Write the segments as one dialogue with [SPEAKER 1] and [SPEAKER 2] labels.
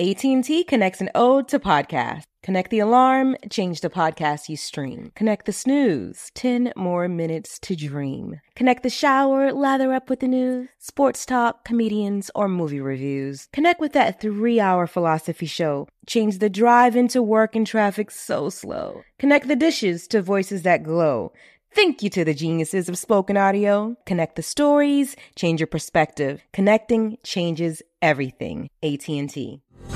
[SPEAKER 1] AT&T connects an ode to podcasts. Connect the alarm, change the podcast you stream. Connect the snooze, 10 more minutes to dream. Connect the shower, lather up with the news, sports talk, comedians, or movie reviews. Connect with that 3-hour philosophy show. Change the drive into work and traffic so slow. Connect the dishes to voices that glow. Thank you to the geniuses of spoken audio. Connect the stories, change your perspective. Connecting changes everything. AT&T.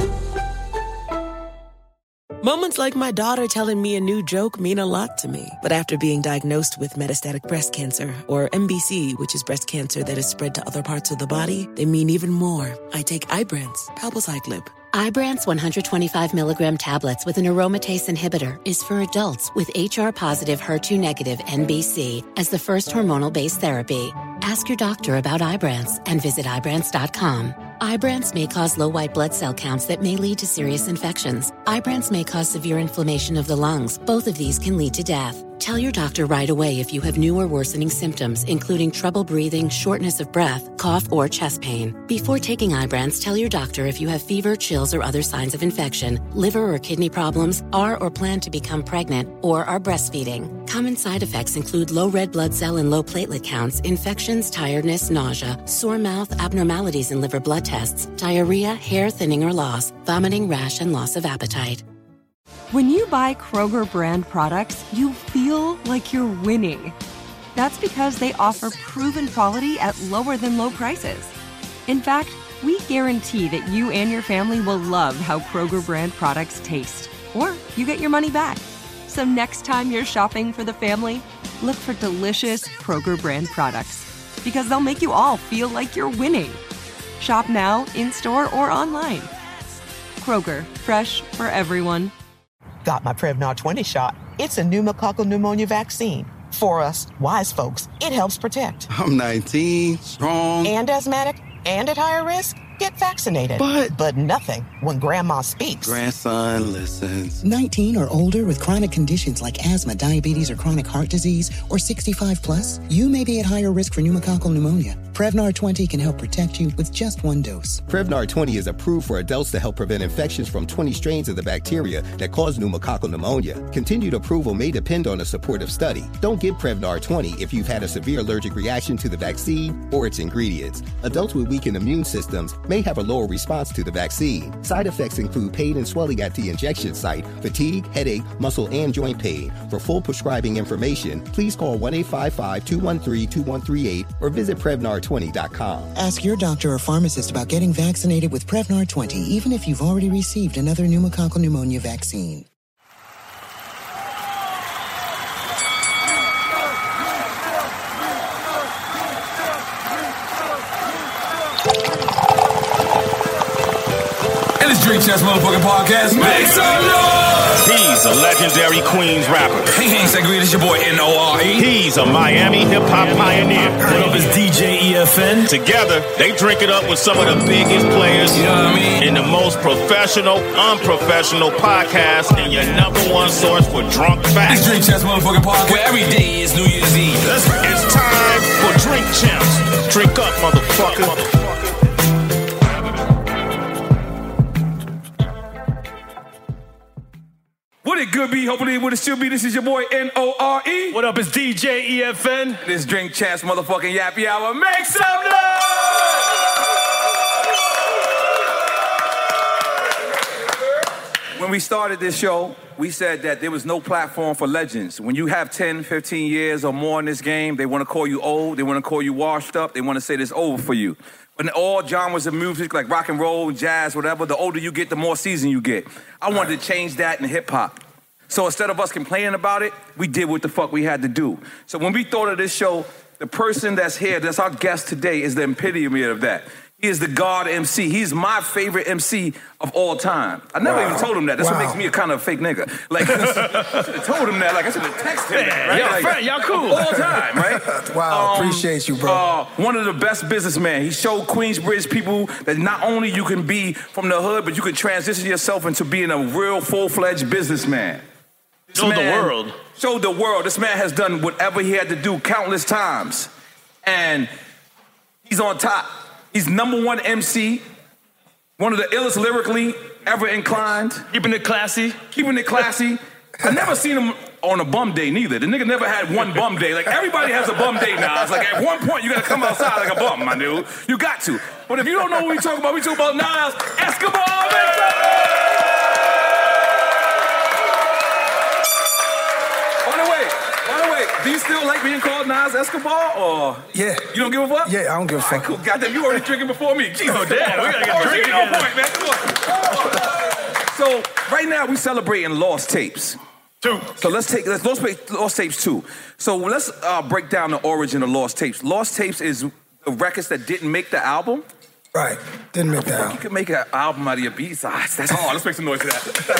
[SPEAKER 2] Moments like my daughter telling me a new joke mean a lot to me. But after being diagnosed with metastatic breast cancer, or MBC, which is breast cancer that is spread to other parts of the body, they mean even more. I take Ibrance, palbociclib.
[SPEAKER 3] Ibrance 125 milligram tablets with an aromatase inhibitor is for adults with HR-positive, HER2-negative MBC as the first hormonal-based therapy. Ask your doctor about Ibrance and visit Ibrance.com. Ibrance may cause low white blood cell counts that may lead to serious infections. Ibrance may cause severe inflammation of the lungs. Both of these can lead to death. Tell your doctor right away if you have new or worsening symptoms, including trouble breathing, shortness of breath, cough, or chest pain. Before taking Ibrance, tell your doctor if you have fever, chills, or other signs of infection, liver or kidney problems, are or plan to become pregnant, or are breastfeeding. Common side effects include low red blood cell and low platelet counts, infections, tiredness, nausea, sore mouth, abnormalities in liver blood tests, diarrhea, hair thinning or loss, vomiting, rash, and loss of appetite.
[SPEAKER 4] When you buy Kroger brand products, you feel like you're winning. That's because they offer proven quality at lower than low prices. In fact, we guarantee that you and your family will love how Kroger brand products taste, or you get your money back. So next time you're shopping for the family, look for delicious Kroger brand products, because they'll make you all feel like you're winning. Shop now, in-store, or online. Kroger, fresh for everyone.
[SPEAKER 5] Got my Prevnar 20 shot. It's a pneumococcal pneumonia vaccine. For us, wise folks, it helps protect.
[SPEAKER 6] I'm 19, strong.
[SPEAKER 5] And asthmatic, and at higher risk. Get vaccinated. But nothing when grandma speaks.
[SPEAKER 6] Grandson listens.
[SPEAKER 7] 19 or older with chronic conditions like asthma, diabetes, or chronic heart disease, or 65 plus, you may be at higher risk for pneumococcal pneumonia. Prevnar 20 can help protect you with just one dose.
[SPEAKER 8] Prevnar 20 is approved for adults to help prevent infections from 20 strains of the bacteria that cause pneumococcal pneumonia. Continued approval may depend on a supportive study. Don't give Prevnar 20 if you've had a severe allergic reaction to the vaccine or its ingredients. Adults with weakened immune systems may have a lower response to the vaccine. Side effects include pain and swelling at the injection site, fatigue, headache, muscle, and joint pain. For full prescribing information, please call 1-855-213-2138 or visit Prevnar20.com.
[SPEAKER 7] Ask your doctor or pharmacist about getting vaccinated with Prevnar 20, even if you've already received another pneumococcal pneumonia vaccine.
[SPEAKER 9] Drink Champs motherfucking podcast. Make some noise!
[SPEAKER 10] He's a legendary Queens rapper.
[SPEAKER 9] Hey, Segreed, it's your boy N.O.R.E.
[SPEAKER 10] He's a Miami hip-hop pioneer.
[SPEAKER 9] What up is DJ EFN?
[SPEAKER 10] Together, they drink it up with some of the biggest players,
[SPEAKER 9] you know what I mean?
[SPEAKER 10] In the most professional, unprofessional podcast, and your number one source for drunk facts.
[SPEAKER 9] It's Drink Champs motherfucking podcast, where every day is New Year's Eve.
[SPEAKER 10] It's time for Drink Champs. Drink up, motherfucker.
[SPEAKER 9] What it could be, hopefully what it should be. This is your boy N.O.R.E.
[SPEAKER 10] What up, it's DJ EFN.
[SPEAKER 9] This Drink Champs motherfucking Yappy Hour. Make some noise! When we started this show, we said that there was no platform for legends. When you have 10, 15 years or more in this game, they want to call you old, they want to call you washed up, they want to say this over for you. In all genres of music, like rock and roll, jazz, whatever, the older you get, the more seasoned you get. I wanted to change that in hip-hop. So instead of us complaining about it, we did what the fuck we had to do. So when we thought of this show, the person that's here, that's our guest today, is the epitome of that. He is the God MC. He's my favorite MC of all time. I never even told him that. That's what makes me a kind of fake nigga. Like, I should have told him that. Like, I should have texted him that, right?
[SPEAKER 10] Like, y'all cool.
[SPEAKER 9] All time, right?
[SPEAKER 11] Wow, appreciate you, bro.
[SPEAKER 9] One of the best businessmen. He showed Queensbridge people that not only you can be from the hood, but you can transition yourself into being a real full-fledged businessman.
[SPEAKER 10] Showed the world.
[SPEAKER 9] Showed the world. This man has done whatever he had to do countless times. And he's on top. He's number one MC, one of the illest lyrically, ever inclined.
[SPEAKER 12] Keeping it classy.
[SPEAKER 9] I never seen him on a bum day neither. The nigga never had one bum day. Like, everybody has a bum day now. It's like, at one point, you gotta come outside like a bum, my dude. You got to. But if you don't know what we talk about Nas Escobar. By the way, do you still like being called Nas Escobar, or?
[SPEAKER 11] Yeah.
[SPEAKER 9] You don't give a fuck?
[SPEAKER 11] Yeah, I don't give a fuck.
[SPEAKER 9] Right, cool. Goddamn, you already drinking before me. Jeez,
[SPEAKER 12] oh, damn, we gotta get drinking.
[SPEAKER 9] On point, man. Come on. So, right now, we celebrating Lost Tapes.
[SPEAKER 12] 2.
[SPEAKER 9] So let's Lost Tapes 2. So let's break down the origin of Lost Tapes. Lost Tapes is the records that didn't make the album.
[SPEAKER 11] Right, didn't make the album.
[SPEAKER 9] You can make an album out of your B-sides. That's hard. Let's make some noise for that.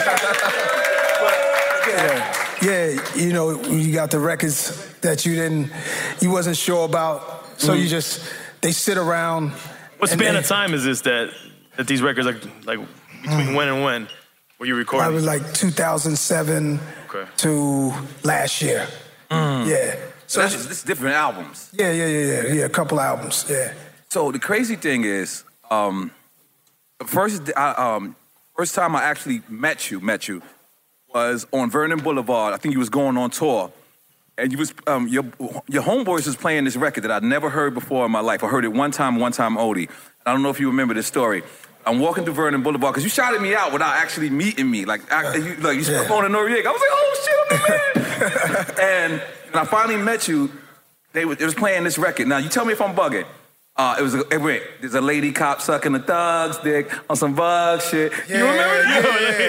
[SPEAKER 11] Yeah, you know, you got the records that you wasn't sure about, so they sit around.
[SPEAKER 12] What span of time is this that these records are like between when and when were you recording?
[SPEAKER 11] I was like 2007 to last year. Yeah.
[SPEAKER 9] So this is different albums.
[SPEAKER 11] Yeah, a couple albums, yeah.
[SPEAKER 9] So the crazy thing is, the first time I actually met you was on Vernon Boulevard. I think you was going on tour. And you was your homeboys was playing this record that I'd never heard before in my life. I heard it one time oldie. I don't know if you remember this story. I'm walking through Vernon Boulevard because you shouted me out without actually meeting me. Like you spoke on Noriega. I was like, oh shit, I'm the man. And when I finally met you, they was playing this record. Now you tell me if I'm bugging. There's a lady cop sucking a thug's dick on some bug shit.
[SPEAKER 11] Yeah,
[SPEAKER 9] you remember that?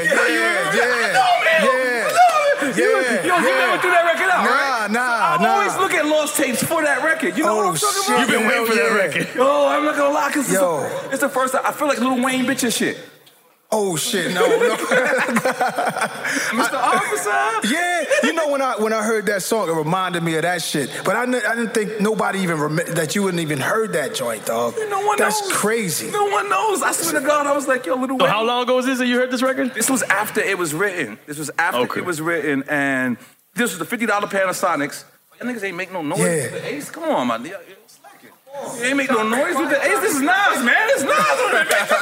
[SPEAKER 9] You never threw that record out, right?
[SPEAKER 11] Nah.
[SPEAKER 9] I always look at Lost Tapes for that record. You know what I'm talking about?
[SPEAKER 12] You've been waiting for that record.
[SPEAKER 9] Yo, I'm not gonna lie, because it's the first time. I feel like Lil Wayne bitch and shit.
[SPEAKER 11] Oh shit, no.
[SPEAKER 9] Mr. Officer?
[SPEAKER 11] Yeah, you know when I heard that song, it reminded me of that shit. But I didn't think nobody even that you wouldn't even heard that joint, dog.
[SPEAKER 9] No one
[SPEAKER 11] That's
[SPEAKER 9] knows.
[SPEAKER 11] crazy.
[SPEAKER 9] No one knows. I swear to God, I was like, yo, Lil Wayne.
[SPEAKER 12] So how long ago was this that you heard this record?
[SPEAKER 9] This was after it was written. It was written, and this was the $50 Panasonics. Y'all niggas ain't make no noise with the Ace. Come on, man. You ain't make no noise with the Ace. This is Nas, man. It's Nas on it, man.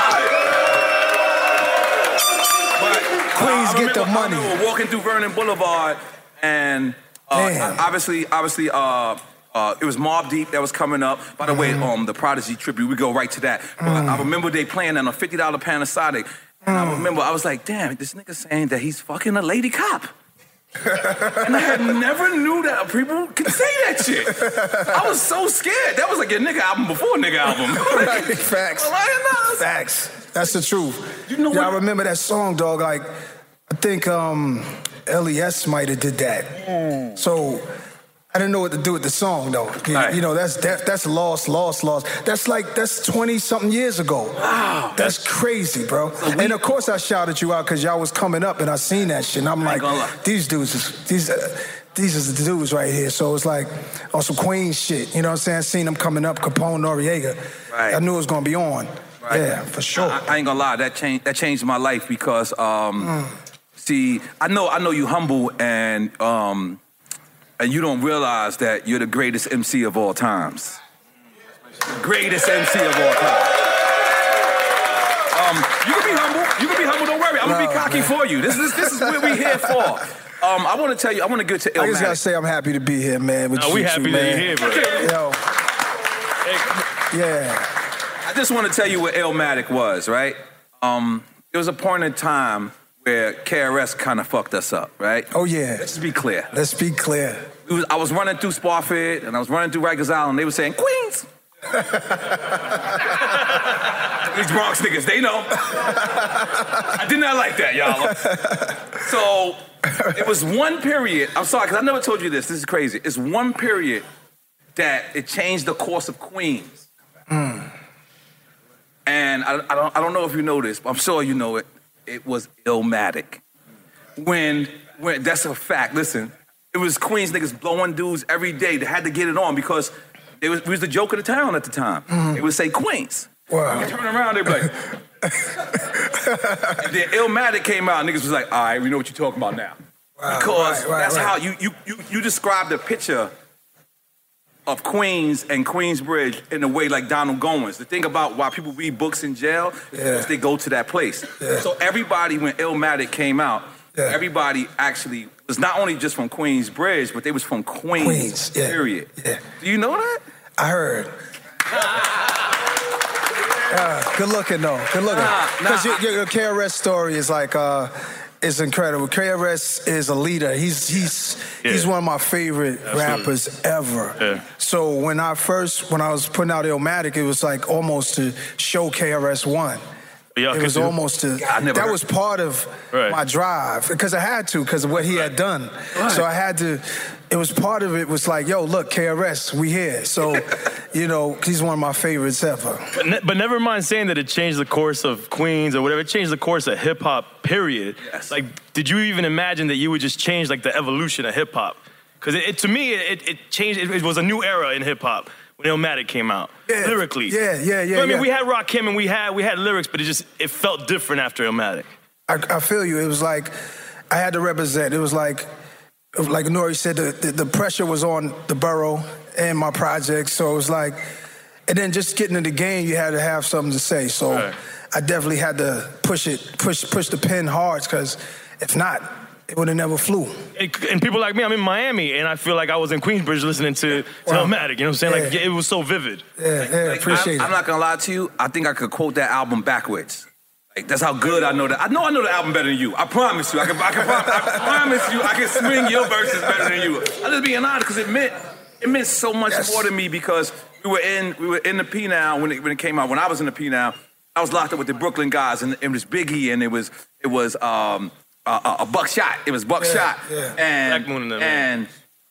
[SPEAKER 11] Queens get the money.
[SPEAKER 9] We were walking through Vernon Boulevard, and obviously, it was Mobb Deep that was coming up. By the way, the Prodigy tribute, we go right to that. But I remember they playing on a $50 Panasonic, and I remember I was like, damn, this nigga saying that he's fucking a lady cop. And I had never knew that people could say that shit. I was so scared. That was like your nigga album before nigga album.
[SPEAKER 11] Facts. Facts. That's the truth.
[SPEAKER 9] You know
[SPEAKER 11] I remember that song, dog. Like, I think LES might have did that. So I didn't know what to do with the song, though. You know, that's lost. That's 20-something years ago.
[SPEAKER 9] Wow.
[SPEAKER 11] That's crazy, bro. And of course I shouted you out because y'all was coming up and I seen that shit. And I'm like, these dudes these are the dudes right here. So it's like on some Queen shit. You know what I'm saying? I seen them coming up, Capone, Noriega.
[SPEAKER 9] Right.
[SPEAKER 11] I knew it was gonna be on. Right. Yeah, for sure.
[SPEAKER 9] I ain't gonna lie, that changed my life because see, I know you humble and you don't realize that you're the greatest MC of all times. Greatest MC of all time. You can be humble. Don't worry. I'm gonna be cocky for you. This is what we're here for. I want to tell you. I want to get to Illmatic.
[SPEAKER 11] I just gotta say I'm happy to be here, man.
[SPEAKER 12] We happy that you're here, bro.
[SPEAKER 11] Yo. Yeah.
[SPEAKER 9] I just want to tell you what Illmatic was, right? There was a point in time where KRS kind of fucked us up, right?
[SPEAKER 11] Oh, yeah.
[SPEAKER 9] Let's be clear.
[SPEAKER 11] I
[SPEAKER 9] was running through Spofford, and I was running through Rikers Island, and they were saying, Queens! These Bronx niggas, they know. I did not like that, y'all. So, it was one period, I'm sorry, because I never told you this is crazy. It's one period that it changed the course of Queens. And I don't know if you know this, but I'm sure you know it. It was Illmatic. When that's a fact. Listen, it was Queens niggas blowing dudes every day. They had to get it on because we was the joke of the town at the time. They would say Queens.
[SPEAKER 11] Wow.
[SPEAKER 9] You turn around, they'd be like. And then Illmatic came out, and niggas was like, all right, we know what you're talking about now. Wow, because that's how you described the picture of Queens and Queensbridge in a way like Donald Goins. The thing about why people read books in jail is they go to that place.
[SPEAKER 11] Yeah.
[SPEAKER 9] So everybody, when Illmatic came out, everybody actually was not only just from Queensbridge, but they was from Queens, period.
[SPEAKER 11] Yeah.
[SPEAKER 9] Do you know that?
[SPEAKER 11] I heard. Good looking though. Good looking. Because your KRS story is like is incredible. KRS is a leader. He's one of my favorite rappers ever. Yeah. So when I was putting out Illmatic, it was like almost to show KRS-One. It was almost that was part of my drive because I had to because of what he had done. Right. So I had to. It was part of it. Was like, yo, look, KRS, we here. So, he's one of my favorites ever.
[SPEAKER 12] But never mind saying that it changed the course of Queens or whatever. It changed the course of hip hop. Period. Yes. Like, did you even imagine that you would just change like the evolution of hip hop? Because to me, it changed. It was a new era in hip hop. When Illmatic came out, lyrically.
[SPEAKER 11] Yeah.
[SPEAKER 12] I mean, we had Rakim and we had lyrics, but it felt different after Illmatic.
[SPEAKER 11] I feel you. It was like I had to represent. It was like Nori said, the pressure was on the borough and my project. So it was like, and then just getting in the game, you had to have something to say. So I definitely had to push the pen hard because if not, it would have never flew.
[SPEAKER 12] And people like me, I'm in Miami, and I feel like I was in Queensbridge listening to Illmatic. You know what I'm saying? Like, it was so vivid.
[SPEAKER 11] Yeah, appreciate it.
[SPEAKER 9] I'm not going to lie to you. I think I could quote that album backwards. Like, that's how good I know that. I know the album better than you. I promise you. I promise you, I can swing your verses better than you. I'm just being honest, because it meant so much more to me because we were in the P Now when it came out. When I was in the P Now, I was locked up with the Brooklyn guys, and it was Biggie, and it was a Buckshot. It was Buckshot.
[SPEAKER 11] Yeah.
[SPEAKER 9] And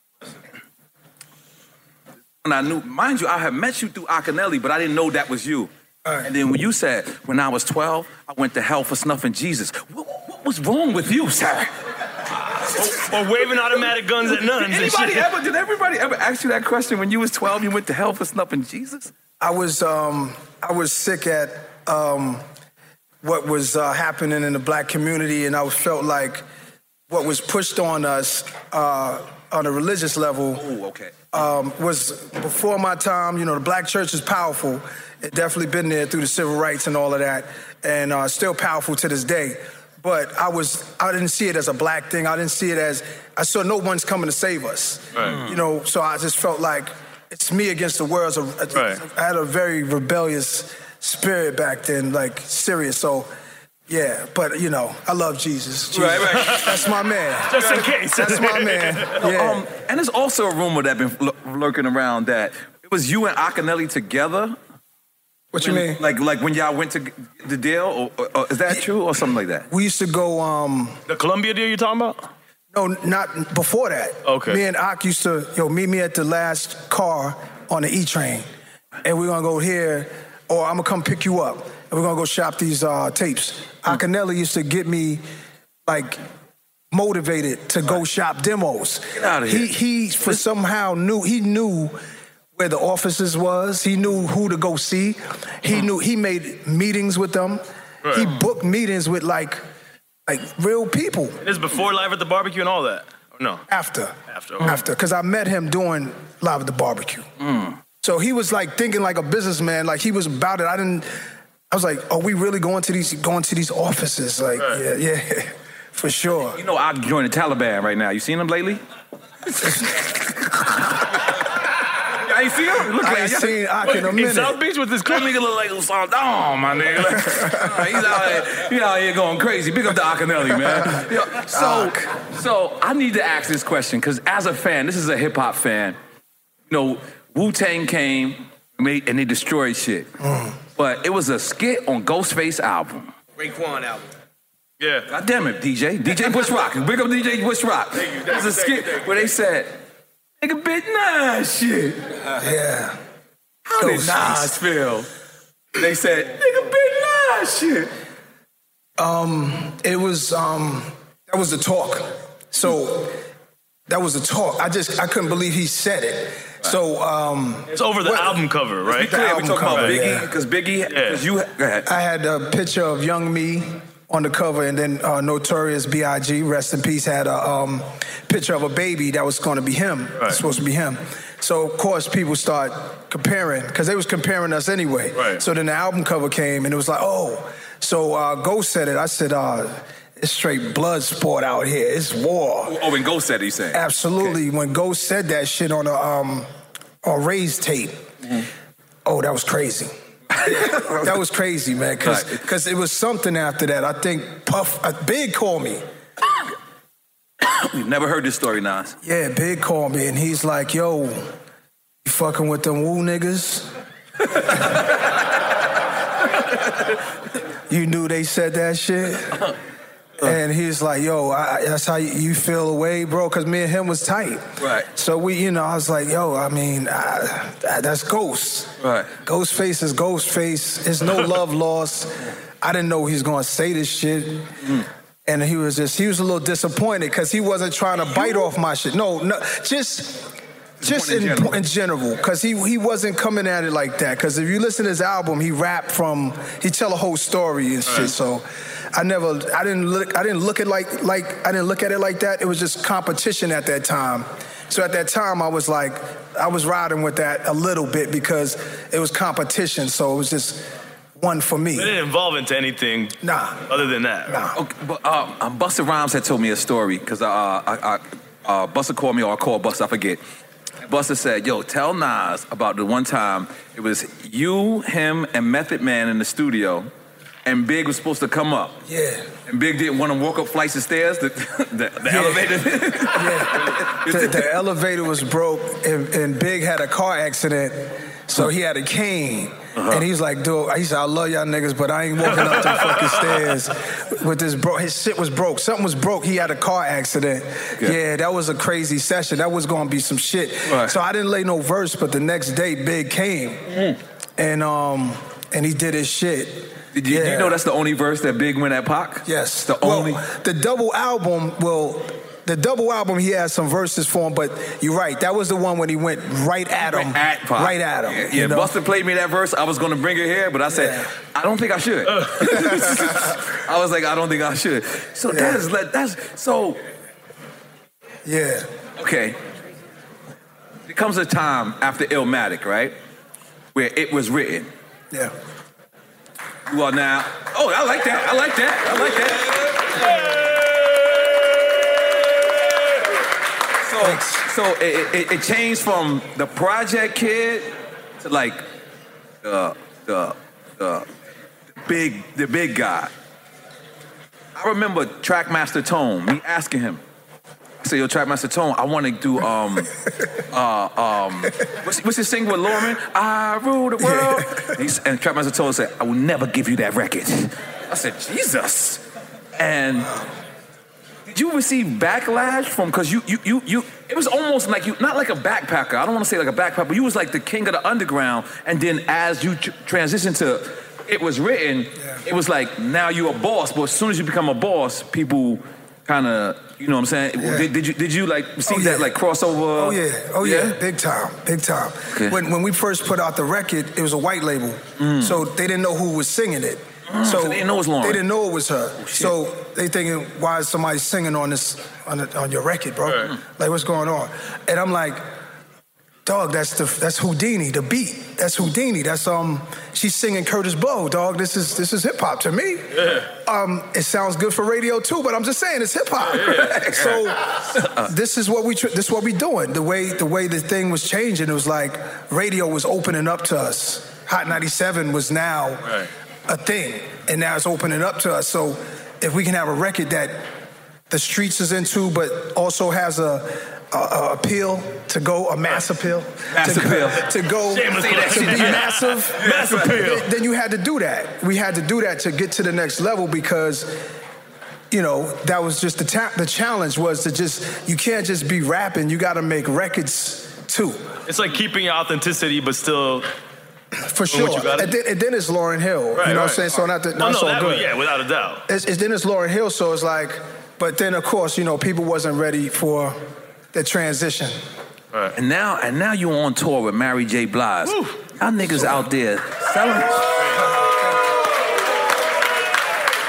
[SPEAKER 9] when I knew, mind you, I had met you through Akinyele, but I didn't know that was you. Right. And then when you said, when I was 12, I went to hell for snuffing Jesus. What was wrong with you, sir?
[SPEAKER 12] Or waving automatic guns at nuns.
[SPEAKER 9] Did everybody ever ask you that question when you was 12, you went to hell for snuffing Jesus?
[SPEAKER 11] I was sick at what was happening in the black community, and I felt like what was pushed on us on a religious level was before my time. The black church is powerful. It definitely been there through the civil rights and all of that, and still powerful to this day. But I didn't see it as a black thing. I didn't see it as, I saw no one's coming to save us. Right. So I just felt like it's me against the world. I had a very rebellious spirit back then, like serious. So, yeah, but I love Jesus.
[SPEAKER 9] Right.
[SPEAKER 11] That's my man.
[SPEAKER 12] Just in case.
[SPEAKER 11] That's my man. Yeah.
[SPEAKER 9] And there's also a rumor that been lurking around that it was you and Akinyele together.
[SPEAKER 11] What you mean?
[SPEAKER 9] Like when y'all went to the deal, or is that true, or something like that?
[SPEAKER 11] We used to go.
[SPEAKER 12] The Columbia deal you're talking about?
[SPEAKER 11] No, not before that.
[SPEAKER 12] Okay.
[SPEAKER 11] Me and Ak used to meet me at the last car on the E train, and we're gonna go here, or I'm gonna come pick you up, and we're gonna go shop these tapes. Akinyele used to get me like motivated to go shop demos.
[SPEAKER 9] Get out of here.
[SPEAKER 11] He somehow knew where the offices was. He knew who to go see. He made meetings with them. Right. He booked meetings with like real people.
[SPEAKER 12] This is before Live at the Barbecue and all that? Or no?
[SPEAKER 11] After, because I met him doing Live at the Barbecue. So he was like thinking like a businessman, like he was about it. I was like, are we really going to these offices? Like, yeah, for sure.
[SPEAKER 9] I joined the Taliban right now. You seen them lately? I ain't see him.
[SPEAKER 11] I ain't seen Ak in a minute.
[SPEAKER 12] In South Beach with this cool nigga look like
[SPEAKER 9] oh, my nigga. He's out here going crazy. Big up to Akinyele, man. So I need to ask this question, because as a fan, this is a hip-hop fan, Wu-Tang came and they destroyed shit. But it was a skit on Ghostface album.
[SPEAKER 13] Raekwon album.
[SPEAKER 12] Yeah.
[SPEAKER 9] God damn it, DJ Bush Rock. Big up DJ Bush Rock. There's a skit where they said, nigga bit Nas shit.
[SPEAKER 11] Yeah.
[SPEAKER 9] How did Nas feel? They said, nigga bit Nas shit.
[SPEAKER 11] It was, that was the talk. So, that was the talk. I couldn't believe he said it. So,
[SPEAKER 12] it's over the album cover, right?
[SPEAKER 9] We're talking about Biggie, because Biggie, because you, go ahead.
[SPEAKER 11] I had a picture of young me on the cover, and then Notorious B.I.G., rest in peace, had a picture of a baby that was going to be him. Right. It's supposed to be him. So, of course, people start comparing, because they was comparing us anyway. Right. So then the album cover came, and it was like, oh. So Ghost said it. I said, it's straight blood sport out here. It's war.
[SPEAKER 9] Oh, when Ghost said it, you saying?
[SPEAKER 11] Absolutely. Okay. When Ghost said that shit on a Ray's tape, oh, that was crazy. That was crazy, man, because it was something after that. I think Big called me.
[SPEAKER 9] We've never heard this story, Nas.
[SPEAKER 11] Yeah, Big called me, and he's like, yo, you fucking with them Wu niggas? You knew they said that shit? And he's like, yo, that's how you feel away, bro? Because me and him was tight.
[SPEAKER 9] Right.
[SPEAKER 11] So I was like, yo, I mean, that's Ghost.
[SPEAKER 9] Right.
[SPEAKER 11] Ghostface is Ghostface. There's no love lost. I didn't know he was going to say this shit. And he was a little disappointed because he wasn't trying to bite off my shit. No, just in general, because he wasn't coming at it like that. Because if you listen to his album, he tell a whole story and shit. So I didn't look at it like that. It was just competition at that time. So at that time, I was riding with that a little bit because it was competition. So it was just one for me.
[SPEAKER 12] It didn't evolve into anything other than that.
[SPEAKER 11] Nah.
[SPEAKER 9] Okay, but Busta Rhymes had told me a story because Busta called me, or I called Busta, I forget. Busta said, yo, tell Nas about the one time it was you, him, and Method Man in the studio, and Big was supposed to come up.
[SPEAKER 11] Yeah.
[SPEAKER 9] And Big didn't want to walk up flights of stairs, the elevator.
[SPEAKER 11] Yeah. The elevator was broke, and Big had a car accident, so he had a cane. And he's like, dude, he said, I love y'all niggas, but I ain't walking up them fucking stairs with this bro. His shit was broke. Something was broke. He had a car accident. Okay. Yeah, that was a crazy session. That was going to be some shit. Right. So I didn't lay no verse, but the next day, Big came. And he did his shit.
[SPEAKER 9] Did you know that's the only verse that Big went at Pac?
[SPEAKER 11] Yes.
[SPEAKER 9] The only.
[SPEAKER 11] The double album, he had some verses for him, but you're right. That was the one when he went right at him. Right at him.
[SPEAKER 9] Yeah,
[SPEAKER 11] you know?
[SPEAKER 9] Busta played me that verse. I was going to bring it here, but I said, I don't think I should. I was like, I don't think I should. So that's so.
[SPEAKER 11] Yeah.
[SPEAKER 9] Okay. There comes a time after Illmatic, right? Where it was written.
[SPEAKER 11] Yeah.
[SPEAKER 9] You are now. Oh, I like that. So it changed from the Project Kid to like the big guy. I remember Trackmaster Tone, me asking him. I said, yo, Trackmaster Tone, I want to do what's his single with Lauren? I rule the world. And Trackmaster Tone said, I will never give you that record. I said, Jesus. And did you receive backlash from, because you it was almost like you, not like a backpacker, I don't want to say like a backpacker, but you was like the king of the underground, and then as you transitioned to It Was Written, it was like now you're a boss, but as soon as you become a boss, people kind of, you know what I'm saying? Yeah. Did you like see that like crossover?
[SPEAKER 11] Oh yeah, big time. Okay. When we first put out the record, it was a white label, so they didn't know who was singing it.
[SPEAKER 9] So they didn't know it was Lauren.
[SPEAKER 11] They didn't know it was her. So they thinking, why is somebody singing on this on your record, bro? Right. Like, what's going on? And I'm like, dog, that's Houdini. The beat, that's Houdini. That's she's singing Curtis Blow, dog. This is hip hop to me. Yeah. It sounds good for radio too, but I'm just saying it's hip hop. Yeah. So this is what we doing. The way the thing was changing, it was like radio was opening up to us. Hot 97 was now a thing, and now it's opening up to us. So if we can have a record that the streets is into, but also has a appeal to go, a mass appeal, to go, to be massive, appeal. Then you had to do that. We had to do that to get to the next level because, you know, that was just the challenge was to you can't just be rapping. You got to make records too.
[SPEAKER 12] It's like keeping your authenticity, but still.
[SPEAKER 11] For sure. And then it's Lauryn Hill. You know what I'm saying? So not so good.
[SPEAKER 12] Yeah, without a doubt.
[SPEAKER 11] Then it's Lauryn Hill, so it's like, but then of course, you know, people wasn't ready for the transition.
[SPEAKER 9] Right. And now you on tour with Mary J. Blige. Woo. Y'all niggas out there selling. Y'all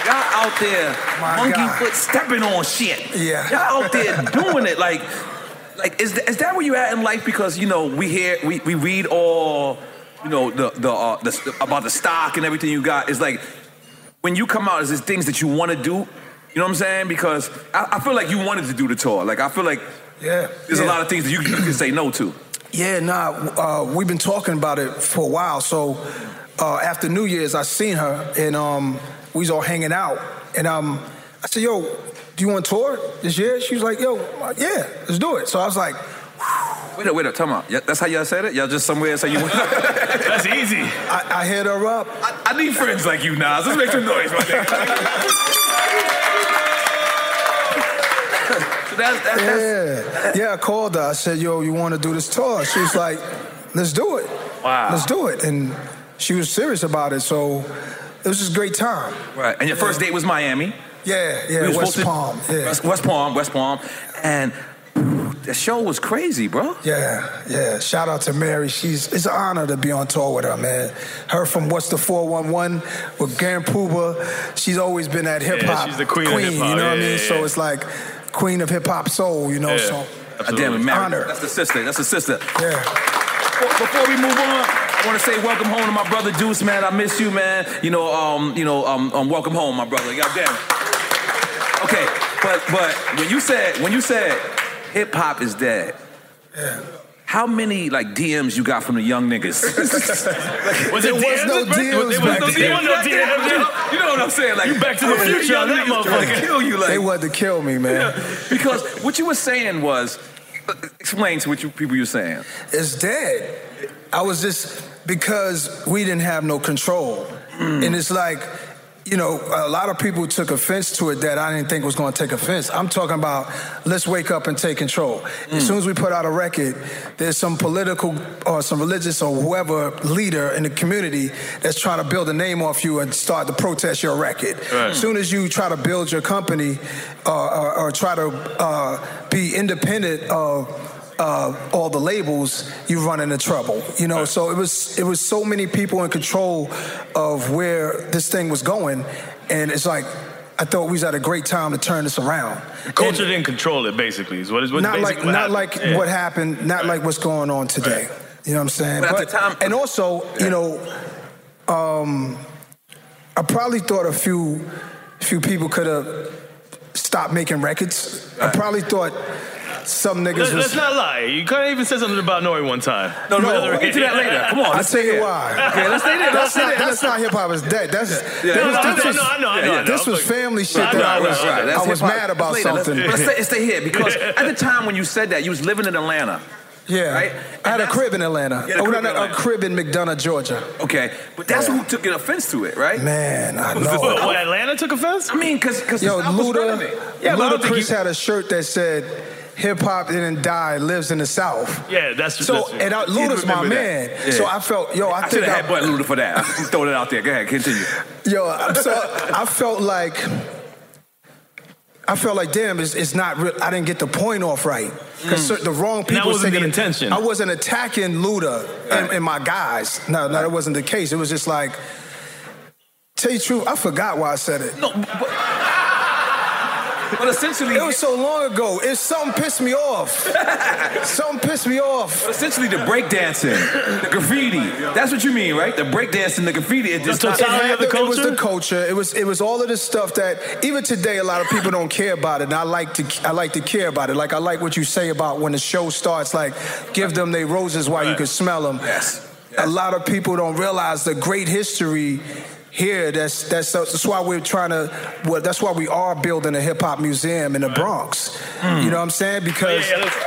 [SPEAKER 9] out there monkey foot stepping on shit.
[SPEAKER 11] Yeah.
[SPEAKER 9] Y'all out there doing it. Like is that where you at in life? Because, you know, we read all, you know, the about the stock and everything you got. It's like, when you come out, is there things that you want to do? You know what I'm saying? Because I feel like you wanted to do the tour. Like, I feel like there's a lot of things that you can say no to.
[SPEAKER 11] Yeah, we've been talking about it for a while. So after New Year's, I seen her, and we was all hanging out. And I said, yo, do you want to tour this year? She was like, yo, yeah, let's do it. So I was like,
[SPEAKER 9] Wait up, tell me. That's how y'all said it? Y'all just somewhere say you want
[SPEAKER 12] That's easy.
[SPEAKER 11] I hit her up.
[SPEAKER 9] I need friends like you, Nas. Let's make some noise right there. So
[SPEAKER 11] Yeah, I called her. I said, yo, you want to do this tour? She was like, let's do it.
[SPEAKER 9] Wow.
[SPEAKER 11] Let's do it. And she was serious about it, so it was just a great time.
[SPEAKER 9] Right, and your first date was Miami.
[SPEAKER 11] Yeah, West Palm. Yeah.
[SPEAKER 9] West Palm. And the show was crazy, bro.
[SPEAKER 11] Yeah. Shout out to Mary. It's an honor to be on tour with her, man. Her from What's the 411 with Grand Pooba. She's always been that hip hop
[SPEAKER 12] she's the queen of hip-hop.
[SPEAKER 11] You know what I mean? So it's like queen of hip hop soul, you know. So
[SPEAKER 9] damn it, Mary.
[SPEAKER 11] Honor.
[SPEAKER 9] That's the sister.
[SPEAKER 11] Yeah.
[SPEAKER 9] Before we move on, I want to say welcome home to my brother Deuce, man. I miss you, man. Welcome home, my brother. God damn it. Okay, but when you said hip hop is dead, how many like DMs you got from the young niggas?
[SPEAKER 11] There was no DMs back then.
[SPEAKER 9] You know what I'm saying? Like,
[SPEAKER 12] you Back to the Future on that motherfucker.
[SPEAKER 9] Kill you, like,
[SPEAKER 11] they wanted to kill me, man.
[SPEAKER 9] Because what you were saying was, explain to people you're saying.
[SPEAKER 11] It's dead. I was just, because we didn't have no control. And it's like, you know, a lot of people took offense to it that I didn't think was going to take offense. I'm talking about, let's wake up and take control. As soon as we put out a record, there's some political or some religious or whoever leader in the community that's trying to build a name off you and start to protest your record. Right. As soon as you try to build your company or try to be independent of all the labels, you run into trouble, you know. So it was so many people in control of where this thing was going, and it's like I thought we was at a great time to turn this around.
[SPEAKER 12] The culture didn't control it, basically. Is what
[SPEAKER 11] not
[SPEAKER 12] basically
[SPEAKER 11] like what happened, not like what's going on today. Right. You know what I'm saying?
[SPEAKER 9] But at the time,
[SPEAKER 11] and also, you know, I probably thought a few people could have stopped making records. Right. I probably thought. Some niggas
[SPEAKER 12] Let's not lie. You couldn't even say something about Nori one time.
[SPEAKER 9] No, we'll get to that later. Come on,
[SPEAKER 11] I'll tell you why.
[SPEAKER 9] Okay, let's stay there.
[SPEAKER 11] That's not hip hop. It's dead.
[SPEAKER 12] I know.
[SPEAKER 11] This was family shit that I was mad about something.
[SPEAKER 9] Let's stay here because at the time when you said that, you was living in Atlanta.
[SPEAKER 11] Yeah,
[SPEAKER 9] right?
[SPEAKER 11] I had a crib in Atlanta. A crib in McDonough, Georgia.
[SPEAKER 9] Okay, but that's who took offense to it, right?
[SPEAKER 11] Man, I know.
[SPEAKER 12] What, Atlanta took offense?
[SPEAKER 9] I mean, because
[SPEAKER 11] Ludacris had a shirt that said, hip hop didn't die, lives in the South.
[SPEAKER 12] Yeah, that's
[SPEAKER 11] so. And Luda's my man. Yeah. So I felt, I
[SPEAKER 9] should have had Bud Luda for that. I'm throwing it out there. Go ahead, continue.
[SPEAKER 11] So I felt like, damn, it's not real. I didn't get the point off right because the wrong people.
[SPEAKER 12] That wasn't the intention.
[SPEAKER 11] I wasn't attacking Luda and my guys. No, that wasn't the case. It was just like, tell you the truth, I forgot why I said it.
[SPEAKER 9] No, but essentially,
[SPEAKER 11] it was so long ago. Something pissed me off.
[SPEAKER 9] But essentially, the breakdancing, the graffiti. That's what you mean, right? The breakdancing, the graffiti. It was
[SPEAKER 11] the culture. It was all of this stuff that even today a lot of people don't care about it. And I like to care about it. Like I like what you say about when the show starts. Like give them their roses while you can smell them.
[SPEAKER 9] Yes.
[SPEAKER 11] A lot of people don't realize the great history. Here, that's why we're trying to. Well, that's why we are building a hip hop museum in the Bronx. You know what I'm saying? Because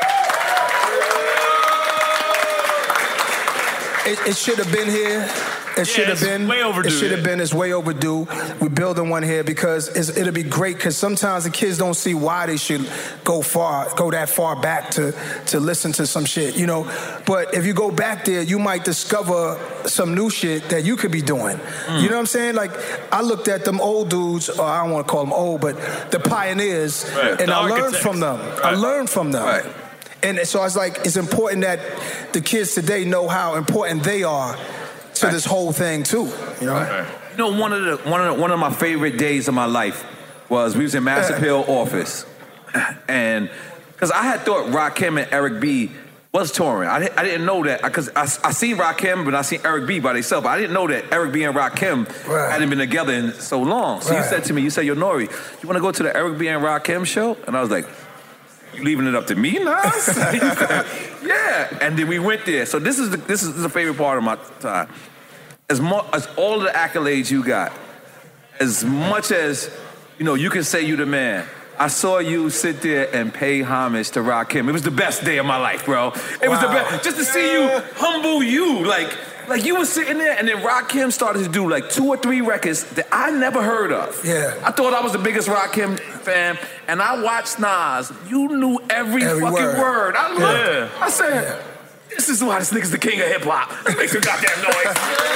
[SPEAKER 11] it should have been here. It should have been.
[SPEAKER 12] Way overdue.
[SPEAKER 11] It should have been. It's way overdue. We're building one here because it'll be great. Because sometimes the kids don't see why they should go that far back to listen to some shit, you know. But if you go back there, you might discover some new shit that you could be doing. You know what I'm saying? Like I looked at them old dudes, or I don't want to call them old, but the pioneers, and I learned from them. I learned from them.
[SPEAKER 9] Right.
[SPEAKER 11] And so I was like, it's important that the kids today know how important they are to this whole thing too, you know.
[SPEAKER 9] You know, one of my favorite days of my life was we was in Mass Appeal office, and because I had thought Rakim and Eric B was touring. I didn't know that because I seen Rakim, but I seen Eric B by themselves. But I didn't know that Eric B and Rakim hadn't been together in so long. So you said to me, you said, "Yo, Nori, you want to go to the Eric B and Rakim show?" And I was like, "You leaving it up to me, Nas?" Yeah. And then we went there. So this is the favorite part of my time. As all the accolades you got, as much as you can say you the man. I saw you sit there and pay homage to Rakim. It was the best day of my life, bro. It was the best. Just to see you humble you. Like you were sitting there, and then Rakim started to do like 2 or 3 records that I never heard of. Yeah. I thought I was the biggest Rakim fan, and I watched Nas. You knew every fucking word. I loved it. I said, this is why this nigga's the king of hip-hop. Let's make some goddamn noise.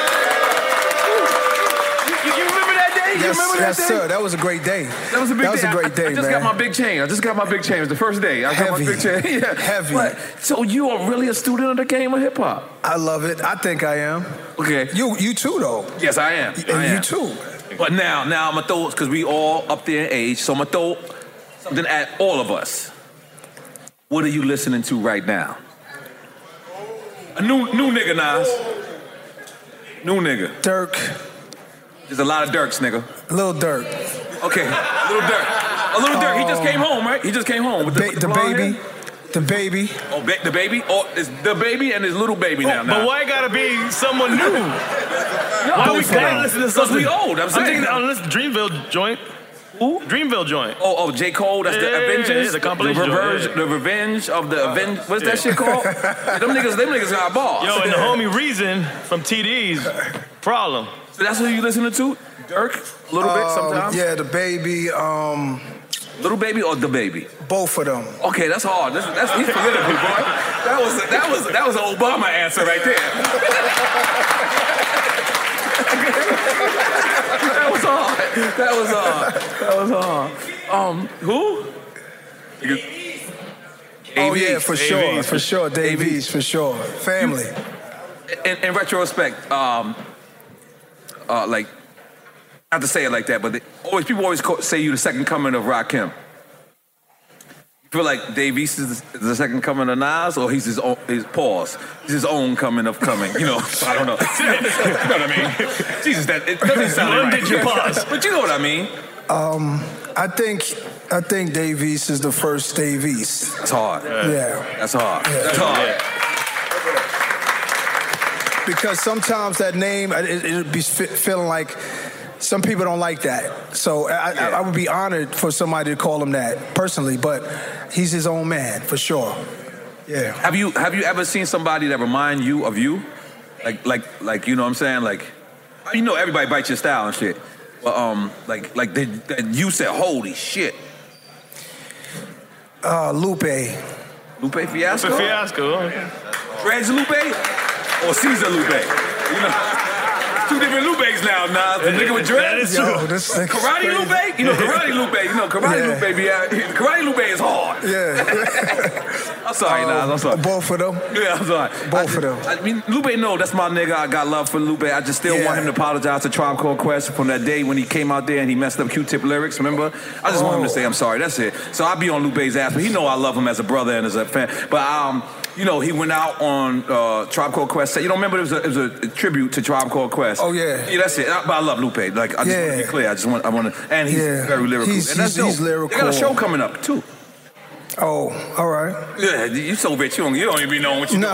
[SPEAKER 9] You remember that day? You remember that day?
[SPEAKER 11] Yes, sir. That was a great day.
[SPEAKER 9] That was a big day.
[SPEAKER 11] That was a great day,
[SPEAKER 9] I just got my big chain. It was the first day. I got my big chain. Yeah.
[SPEAKER 11] Heavy.
[SPEAKER 9] But, so you are really a student of the game of hip hop?
[SPEAKER 11] I love it. I think I am.
[SPEAKER 9] Okay.
[SPEAKER 11] You too, though.
[SPEAKER 9] Yes, I am.
[SPEAKER 11] You too.
[SPEAKER 9] But now I'm gonna throw, because we all up there in age, so I'm gonna throw something at all of us. What are you listening to right now? A new nigga, Nas. New nigga.
[SPEAKER 11] Dirk.
[SPEAKER 9] There's a lot of Dirks, nigga.
[SPEAKER 11] Lil Durk.
[SPEAKER 9] Okay, Lil Durk. A Lil Durk. He just came home, right? He just came home with the
[SPEAKER 11] baby. The baby.
[SPEAKER 9] Oh, the baby? Oh, it's the baby and his little baby now.
[SPEAKER 12] But why gotta be someone new? Why we gotta listen to something?
[SPEAKER 9] Because we old. I'm saying.
[SPEAKER 12] I'm listen to Dreamville joint. Who? Dreamville joint.
[SPEAKER 9] Oh, J. Cole. That's the Avengers.
[SPEAKER 12] The compilation.
[SPEAKER 9] The revenge of the Avenge. What's that shit called? Them niggas got balls.
[SPEAKER 12] Yo, and the homie Reason from TD's Problem.
[SPEAKER 9] So that's who you listening to? Dirk? A little bit sometimes?
[SPEAKER 11] Yeah, the baby.
[SPEAKER 9] Little baby or the baby?
[SPEAKER 11] Both of them.
[SPEAKER 9] Okay, that's hard. He's political, boy. That was an Obama answer right there. That was hard. Who?
[SPEAKER 11] Oh yeah, for sure. Davies, for sure. Family.
[SPEAKER 9] In retrospect, like, not to say it like that, but people always say you the second coming of Rakim. You feel like Davies is the second coming of Nas, or he's his own coming of coming? I don't know. You know what I mean? Jesus, it doesn't sound right.
[SPEAKER 12] Did you pause?
[SPEAKER 9] But you know what I mean.
[SPEAKER 11] I think Davies is the first Davies.
[SPEAKER 9] That's hard.
[SPEAKER 11] Yeah.
[SPEAKER 9] That's hard.
[SPEAKER 11] Yeah.
[SPEAKER 9] That's hard.
[SPEAKER 11] Yeah. Because sometimes that name, it'd be feeling like some people don't like that. So I would be honored for somebody to call him that personally, but he's his own man for sure. Yeah.
[SPEAKER 9] Have you ever seen somebody that remind you of you? Like you know what I'm saying? Like, everybody bites your style and shit. But that you said, holy shit.
[SPEAKER 11] Lupe.
[SPEAKER 9] Lupe Fiasco?
[SPEAKER 12] Lupe Fiasco.
[SPEAKER 9] Dredge Lupe? Or Caesar Lupe? Two different Lupes now, Nas. The nigga with dreads. Karate Lupe? Karate Lupe. Karate Lupe be out. Karate Lupe is hard.
[SPEAKER 11] Yeah.
[SPEAKER 9] I'm sorry, Nas. I'm sorry.
[SPEAKER 11] Both of them?
[SPEAKER 9] Yeah, I'm sorry.
[SPEAKER 11] Both of them.
[SPEAKER 9] I mean, Lupe, no, that's my nigga. I got love for Lupe. I just still want him to apologize to Tribe Called Quest from that day when he came out there and he messed up Q-Tip lyrics, remember? I just want him to say I'm sorry. That's it. So I be on Lupe's ass, but he know I love him as a brother and as a fan. But he went out on Tribe Called Quest. Remember it was a tribute to Tribe Called Quest.
[SPEAKER 11] Oh yeah.
[SPEAKER 9] Yeah, that's it. But I love Lupe. Like I just want to be clear. I want to, and he's very lyrical.
[SPEAKER 11] He's lyrical.
[SPEAKER 9] They got a show coming up too.
[SPEAKER 11] Oh, all right.
[SPEAKER 9] Yeah, you so rich. You don't even be knowing what you do.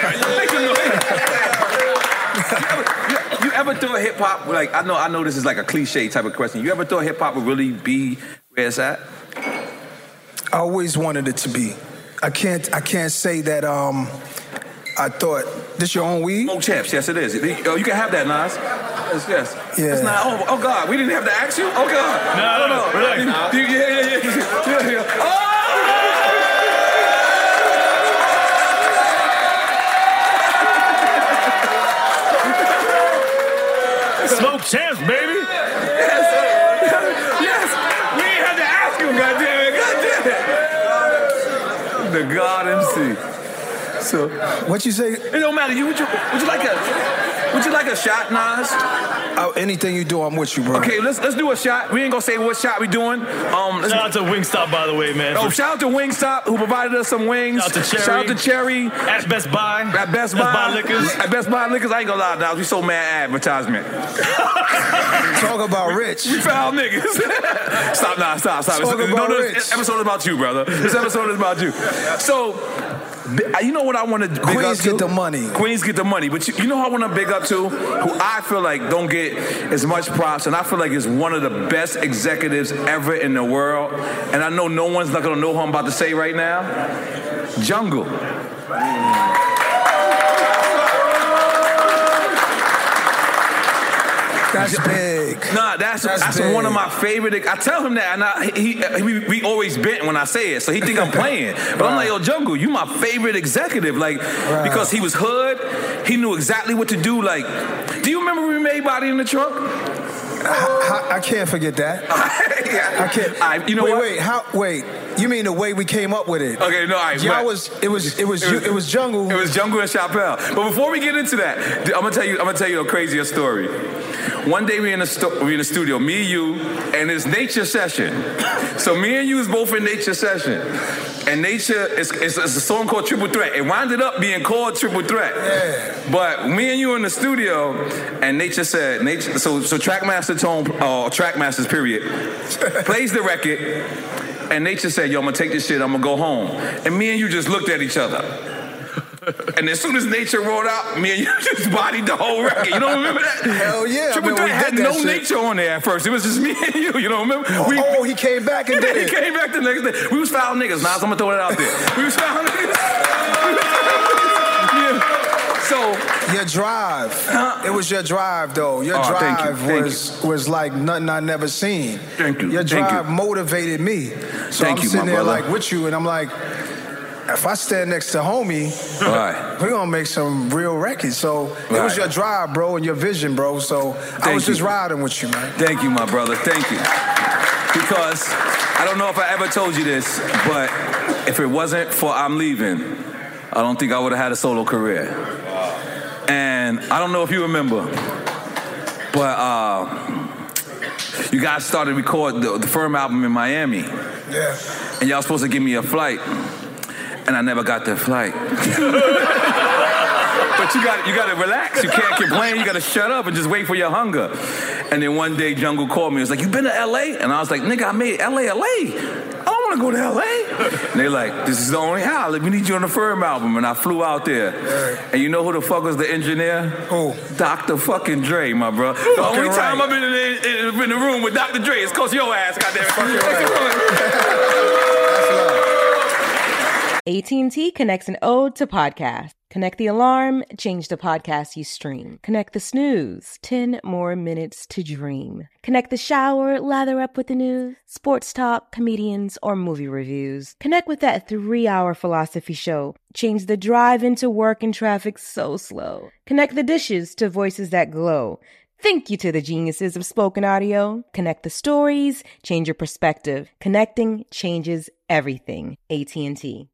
[SPEAKER 9] You ever thought hip hop? Like I know this is like a cliche type of question. You ever thought hip hop would really be where it's at?
[SPEAKER 11] I always wanted it to be. I can't say that I thought, this your own weed?
[SPEAKER 9] Oh, Champs, yes it is. You can have that, Nas. Yes.
[SPEAKER 11] Yeah.
[SPEAKER 9] It's not, oh God, we didn't have to ask you? Oh God.
[SPEAKER 12] No. Relax.
[SPEAKER 9] Yeah. Oh!
[SPEAKER 12] Smoke Champs, baby.
[SPEAKER 9] Yes. We didn't have to ask you, goddammit. The God MC. So
[SPEAKER 11] what you say?
[SPEAKER 9] It don't matter. Would you like a Would you like a shot, Nas?
[SPEAKER 11] Anything you do, I'm with you, bro.
[SPEAKER 9] Okay, let's do a shot. We ain't gonna say what shot we doing.
[SPEAKER 12] Shout out to Wingstop, by the way, man.
[SPEAKER 9] Oh, shout out to Wingstop, who provided us some wings. Shout out to Cherry.
[SPEAKER 12] At Best Buy.
[SPEAKER 9] At Best Buy Liquors. At Best Buy Liquors, I ain't gonna lie, Nas. We so mad at advertisement.
[SPEAKER 11] Talk about rich.
[SPEAKER 9] We foul niggas. Stop, Nas. Stop. This episode is about you, brother. This episode is about you. So, you know what I want to big up to?
[SPEAKER 11] Queens get the money.
[SPEAKER 9] Queens get the money. But you know who I want to big up to? Who I feel like don't get as much props, and I feel like is one of the best executives ever in the world. And I know no one's not going to know who I'm about to say right now. Jungle.
[SPEAKER 11] That's big.
[SPEAKER 9] Nah, that's
[SPEAKER 11] big.
[SPEAKER 9] One of my favorite. I tell him that, and we always bent when I say it, so he think I'm playing. But I'm like, yo, Jungle, you my favorite executive, like because he was hood, he knew exactly what to do. Like, do you remember when we made Body in the Trunk?
[SPEAKER 11] I can't forget that. I can't.
[SPEAKER 9] You know what?
[SPEAKER 11] Wait. You mean the way we came up with it?
[SPEAKER 9] Okay, no,
[SPEAKER 11] it was Jungle.
[SPEAKER 9] It was Jungle and Chappelle. But before we get into that, I'm gonna tell you a crazier story. One day we in the studio, me, you, and it's Nature Session. So me and you is both in Nature Session. And Nature, it's a song called Triple Threat. It winded up being called Triple Threat.
[SPEAKER 11] Yeah.
[SPEAKER 9] But me and you in the studio, and Nature said, so Trackmaster Tone, Trackmasters period, plays the record, and Nature said, yo, I'm gonna take this shit, I'm gonna go home. And me and you just looked at each other. And as soon as Nature rolled out, me and you just bodied the whole record. You don't remember that?
[SPEAKER 11] Hell yeah.
[SPEAKER 9] Triple Threat had no Nature on there at first. It was just me and you. You don't remember?
[SPEAKER 11] He came back and did it.
[SPEAKER 9] He came back the next day. We was foul niggas. Nas, I'm going to throw that out there. We was foul niggas. Yeah. So
[SPEAKER 11] your drive, it was your drive though. Your drive was like nothing I never seen.
[SPEAKER 9] Thank you.
[SPEAKER 11] Your drive motivated me. So I'm sitting there like with you, and I'm like, if I stand next to homie, we're gonna make some real records. So it was your drive, bro, and your vision, bro. So I was just riding with you, man.
[SPEAKER 9] Thank you, my brother. Thank you. Because I don't know if I ever told you this, but if it wasn't for I'm Leaving, I don't think I would have had a solo career. And I don't know if you remember, but you guys started recording the Firm album in Miami.
[SPEAKER 11] Yeah.
[SPEAKER 9] And y'all supposed to give me a flight. And I never got that flight. But you got to relax. You can't complain. You got to shut up and just wait for your hunger. And then one day Jungle called me. He was like, you been to L.A.? And I was like, nigga, I made L.A. I don't want to go to L.A. And they like, this is the only how. Like, we need you on the Firm album. And I flew out there. And you know who the fuck was the engineer?
[SPEAKER 11] Who?
[SPEAKER 9] Dr. fucking Dre, my bro. The only time I've been in the room with Dr. Dre is cause your ass got that fucking
[SPEAKER 1] AT&T connects an ode to podcast. Connect the alarm, change the podcast you stream. Connect the snooze, 10 more minutes to dream. Connect the shower, lather up with the news, sports talk, comedians, or movie reviews. Connect with that 3-hour philosophy show. Change the drive into work and traffic so slow. Connect the dishes to voices that glow. Thank you to the geniuses of spoken audio. Connect the stories, change your perspective. Connecting changes everything. AT&T.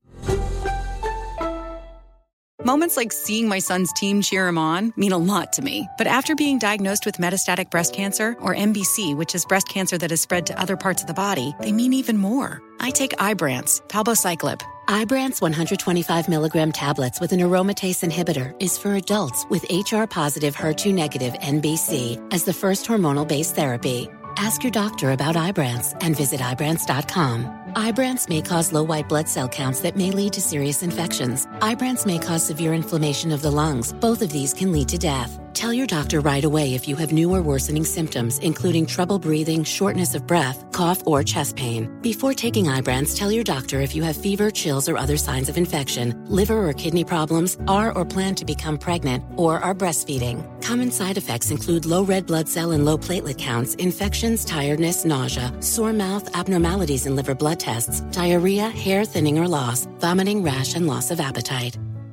[SPEAKER 13] Moments like seeing my son's team cheer him on mean a lot to me. But after being diagnosed with metastatic breast cancer, or MBC, which is breast cancer that has spread to other parts of the body, they mean even more. I take Ibrance, palbociclib.
[SPEAKER 3] Ibrance 125 milligram tablets with an aromatase inhibitor is for adults with HR-positive, HER2-negative NBC as the first hormonal-based therapy. Ask your doctor about Ibrance and visit Ibrance.com. Ibrance may cause low white blood cell counts that may lead to serious infections. Ibrance may cause severe inflammation of the lungs. Both of these can lead to death. Tell your doctor right away if you have new or worsening symptoms, including trouble breathing, shortness of breath, cough, or chest pain. Before taking Ibrance, tell your doctor if you have fever, chills, or other signs of infection, liver or kidney problems, are or plan to become pregnant, or are breastfeeding. Common side effects include low red blood cell and low platelet counts, infections, tiredness, nausea, sore mouth, abnormalities in liver blood tests, diarrhea, hair thinning or loss, vomiting, rash, and loss of appetite.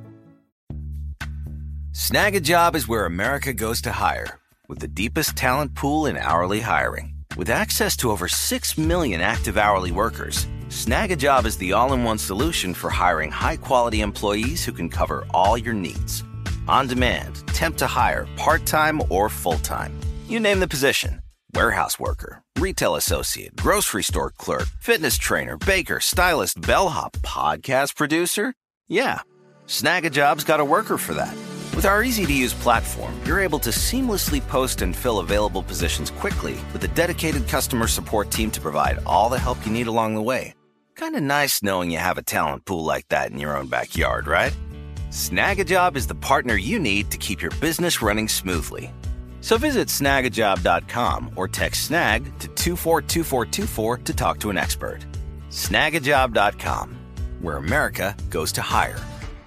[SPEAKER 14] Snag a Job is where America goes to hire, with the deepest talent pool in hourly hiring. With access to over 6 million active hourly workers, Snag a Job is the all-in-one solution for hiring high-quality employees who can cover all your needs. On demand, temp to hire, part-time or full-time. You name the position. Warehouse worker, retail associate, grocery store clerk, fitness trainer, baker, stylist, bellhop, podcast producer? Yeah, Snag-a-Job's got a worker for that. With our easy-to-use platform, you're able to seamlessly post and fill available positions quickly with a dedicated customer support team to provide all the help you need along the way. Kinda nice knowing you have a talent pool like that in your own backyard, right? Snag-a-Job is the partner you need to keep your business running smoothly. So visit snagajob.com or text snag to 242424 to talk to an expert. Snagajob.com, where America goes to hire.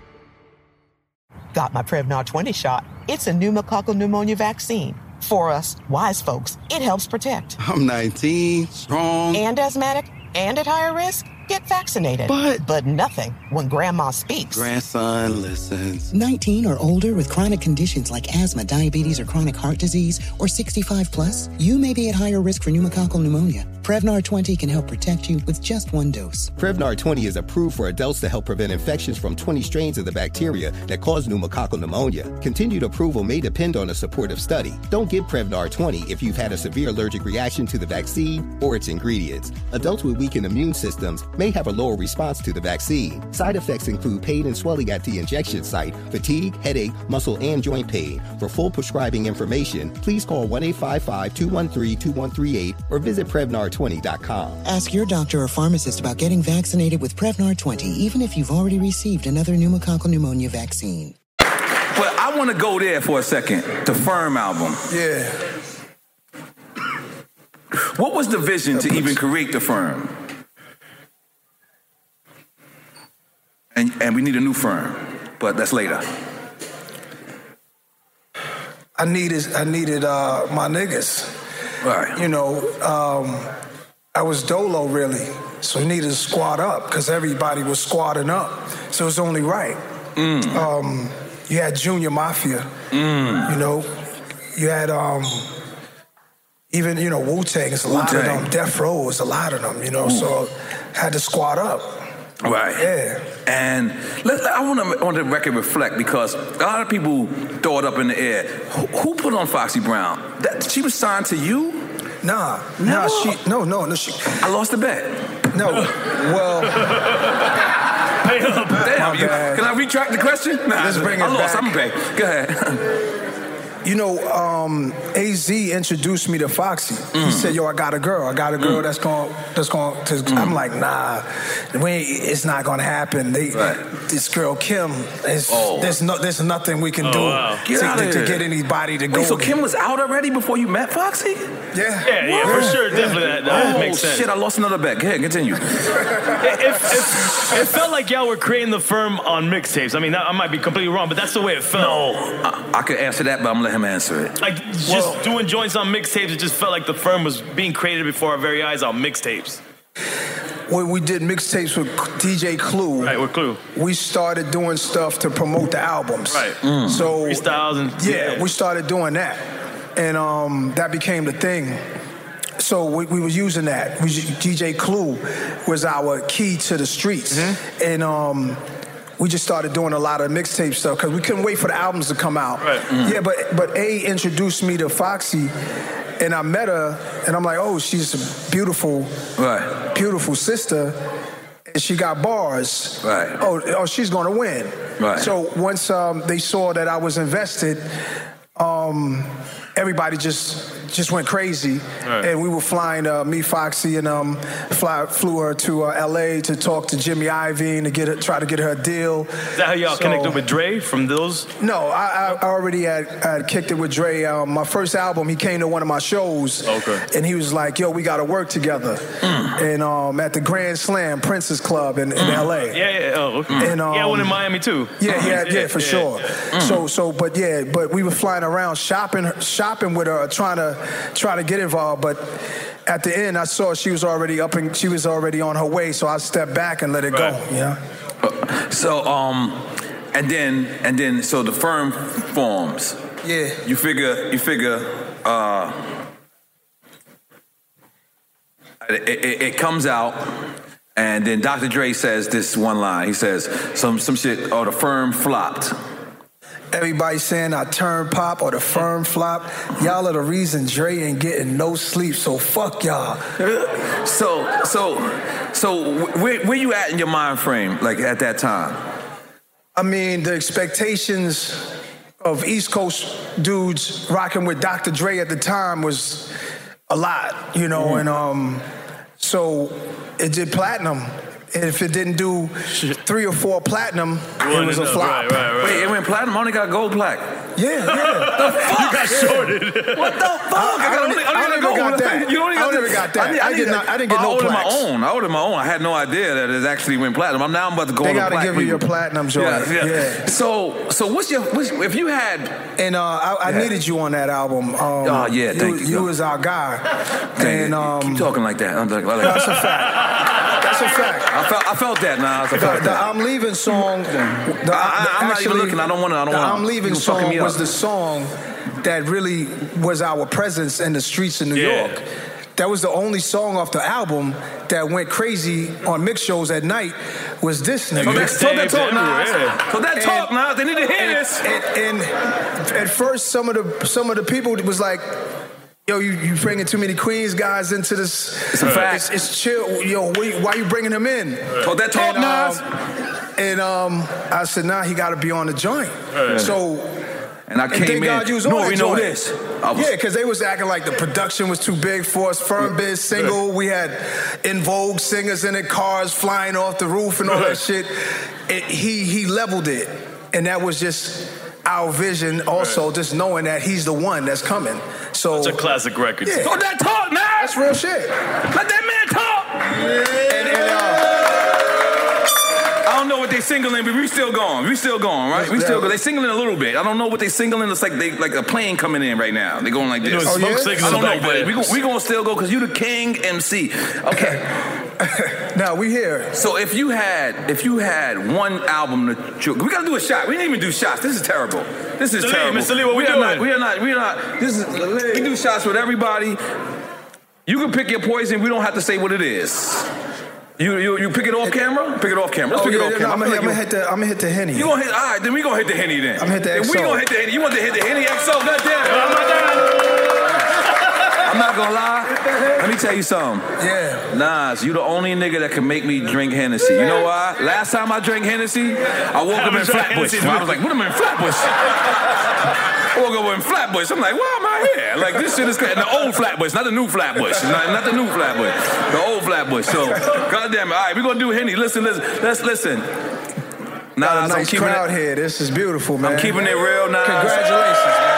[SPEAKER 5] Got my Prevnar 20 shot. It's a pneumococcal pneumonia vaccine. For us, wise folks, it helps protect.
[SPEAKER 6] I'm 19, strong.
[SPEAKER 5] And asthmatic, and at higher risk? Get vaccinated. But nothing when grandma speaks.
[SPEAKER 6] Grandson listens.
[SPEAKER 7] 19 or older with chronic conditions like asthma, diabetes, or chronic heart disease, or 65 plus, you may be at higher risk for pneumococcal pneumonia. Prevnar 20 can help protect you with just one dose.
[SPEAKER 8] Prevnar 20 is approved for adults to help prevent infections from 20 strains of the bacteria that cause pneumococcal pneumonia. Continued approval may depend on a supportive study. Don't give Prevnar 20 if you've had a severe allergic reaction to the vaccine or its ingredients. Adults with weakened immune systems may have a lower response to the vaccine. Side effects include pain and swelling at the injection site, fatigue, headache, muscle, and joint pain. For full prescribing information, please call 1-855-213-2138 or visit Prevnar20.com.
[SPEAKER 7] Ask your doctor or pharmacist about getting vaccinated with Prevnar 20, even if you've already received another pneumococcal pneumonia vaccine.
[SPEAKER 9] But I want to go there for a second. The Firm album.
[SPEAKER 11] Yeah.
[SPEAKER 9] What was the vision to even create The Firm? And we need a new Firm, but that's later.
[SPEAKER 11] I needed my niggas.
[SPEAKER 9] Right.
[SPEAKER 11] You know, I was dolo really, so I needed to squad up because everybody was squatting up, so it was only right. You had Junior Mafia, you know, you had even Wu-Tang. It's a lot of them. Death Row is a lot of them, you know. So had to squad up.
[SPEAKER 9] Right.
[SPEAKER 11] Yeah.
[SPEAKER 9] And I want the record reflect because a lot of people throw it up in the air. Who put on Foxy Brown? She was signed to you?
[SPEAKER 11] No. She.
[SPEAKER 9] I lost the bet.
[SPEAKER 11] No. Well.
[SPEAKER 9] Damn, can I retract the question? Nah,
[SPEAKER 11] let's bring it
[SPEAKER 9] I lost.
[SPEAKER 11] back.
[SPEAKER 9] I'm back. Go ahead.
[SPEAKER 11] You know, AZ introduced me to Foxy. He said, "Yo, I got a girl that's going." I'm like, "Nah, it's not gonna happen." This girl Kim, there's nothing we can do to get anybody to go.
[SPEAKER 9] Wait, so Kim was out already before you met Foxy?
[SPEAKER 11] Yeah,
[SPEAKER 12] for sure, definitely. That makes sense.
[SPEAKER 9] Shit, I lost another bet. Go ahead, continue.
[SPEAKER 12] It felt like y'all were creating The Firm on mixtapes. I mean, I might be completely wrong, but that's the way it felt.
[SPEAKER 9] No, I could answer that, but I'm gonna let him answer it.
[SPEAKER 12] Like, just doing joints on mixtapes, it just felt like The Firm was being created before our very eyes on mixtapes.
[SPEAKER 11] When we did mixtapes with DJ Clue,
[SPEAKER 12] with Clue,
[SPEAKER 11] we started doing stuff to promote the albums.
[SPEAKER 12] Right.
[SPEAKER 11] So
[SPEAKER 12] freestyles and
[SPEAKER 11] we started doing that, and that became the thing. So we was using that. DJ Clue was our key to the streets, and we just started doing a lot of mixtape stuff because we couldn't wait for the albums to come out.
[SPEAKER 12] Right.
[SPEAKER 11] Yeah, but A introduced me to Foxy, and I met her, and I'm like, oh, she's a beautiful sister, and she got bars.
[SPEAKER 9] Right.
[SPEAKER 11] Oh, she's gonna win.
[SPEAKER 9] Right.
[SPEAKER 11] So once they saw that I was invested, everybody just went crazy, and we were flying me, Foxy, and flew her to L.A. to talk to Jimmy Iovine to try to get her a deal.
[SPEAKER 12] Is that how y'all connected with Dre from those?
[SPEAKER 11] No, I already had kicked it with Dre. My first album, he came to one of my shows, and he was like, "Yo, we got to work together." And at the Grand Slam Princess Club in L.A.
[SPEAKER 12] Yeah. Oh, okay.
[SPEAKER 11] And
[SPEAKER 12] one in Miami too.
[SPEAKER 11] Yeah, for sure. But we were flying around shopping with her, trying to get involved, but at the end I saw she was already up and she was already on her way, so I stepped back and let it go. Yeah.
[SPEAKER 9] So and then so the Firm forms.
[SPEAKER 11] Yeah.
[SPEAKER 9] You figure it comes out, and then Dr. Dre says this one line. He says some shit. Oh, the Firm flopped.
[SPEAKER 11] Everybody saying I turn pop or the firm flop. Y'all are the reason Dre ain't getting no sleep, so fuck y'all.
[SPEAKER 9] So where you at in your mind frame, like at that time?
[SPEAKER 11] I mean, the expectations of East Coast dudes rocking with Dr. Dre at the time was a lot, you know, and so it did platinum. And if it didn't do 3 or 4 platinum, it was a flop.
[SPEAKER 9] Right. Wait, it went platinum? I only got gold plaque.
[SPEAKER 11] Yeah.
[SPEAKER 9] The fuck?
[SPEAKER 12] You got shorted.
[SPEAKER 9] What the fuck?
[SPEAKER 11] I never got that.
[SPEAKER 9] You only
[SPEAKER 11] never got that. I didn't get no plaques.
[SPEAKER 9] I ordered my own. I had no idea that it actually went platinum. I'm about to go on the plaque.
[SPEAKER 11] They got to give you your platinum joint.
[SPEAKER 9] Yeah. So what's if you had...
[SPEAKER 11] And I needed you on that album.
[SPEAKER 9] Thank you.
[SPEAKER 11] You was our guy. And
[SPEAKER 9] keep talking like that.
[SPEAKER 11] That's a fact. That's a fact.
[SPEAKER 9] I felt that now.
[SPEAKER 11] The I'm Leaving song.
[SPEAKER 9] I'm not even looking. I don't want to.
[SPEAKER 11] The I'm Leaving song was the song that really was our presence in the streets of New York. That was the only song off the album that went crazy on mix shows at night. Was this nigga?
[SPEAKER 9] So that talk, Nas. They need to hear this.
[SPEAKER 11] And at first, some of the people was like, yo, you bringing too many Queens guys into this.
[SPEAKER 9] It's a fact.
[SPEAKER 11] It's chill. Yo, why you bringing them in?
[SPEAKER 9] So that talk, Nas.
[SPEAKER 11] And I said, nah, he got to be on the joint. So.
[SPEAKER 9] And I came in.
[SPEAKER 11] We know this. Yeah, because they was acting like the production was too big for us. Firm Biz single. We had In Vogue singers in it, cars flying off the roof and all that shit. He leveled it. And that was just our vision also, just knowing that he's the one that's coming. So
[SPEAKER 12] it's a classic record.
[SPEAKER 11] Yeah.
[SPEAKER 9] So that talk, man.
[SPEAKER 11] That's real shit.
[SPEAKER 9] Let that man talk. I don't know what they singling, but we still going, right? We still going. They singling a little bit. I don't know what they singling. It's like a plane coming in right now. They going like this.
[SPEAKER 12] I
[SPEAKER 9] don't know, but we gonna still go because you the king MC. Okay.
[SPEAKER 11] Now we here.
[SPEAKER 9] So if you had one album we gotta do a shot. We didn't even do shots. This is terrible. This is terrible.
[SPEAKER 12] Mr. Lee, what we doing?
[SPEAKER 9] We are not. We do shots with everybody. You can pick your poison. We don't have to say what it is. You pick it off camera? Pick it off camera. Let's pick it off camera.
[SPEAKER 11] I'm gonna hit the Henny.
[SPEAKER 9] You gonna hit? All right, then we gonna hit the Henny then.
[SPEAKER 11] I'm gonna hit the XO.
[SPEAKER 9] We gonna hit the Henny. You want to hit the Henny XO? I'm not gonna lie. Let me tell you something.
[SPEAKER 11] Yeah.
[SPEAKER 9] Nas, you the only nigga that can make me drink Hennessy. You know why? Last time I drank Hennessy, I woke up in Flatbush. I was like, what am I in Flatbush? I woke up in Flatbush. I'm like, why am I here? Like, this shit is crazy. The old Flatbush, not the new Flatbush. Not the new Flatbush. The old Flatbush. So, goddamn it. All right, we're gonna do Henny. Listen. Let's listen. Nas,
[SPEAKER 11] nice crowd here. This is beautiful, man.
[SPEAKER 9] I'm keeping it real, Nas.
[SPEAKER 11] Congratulations, man.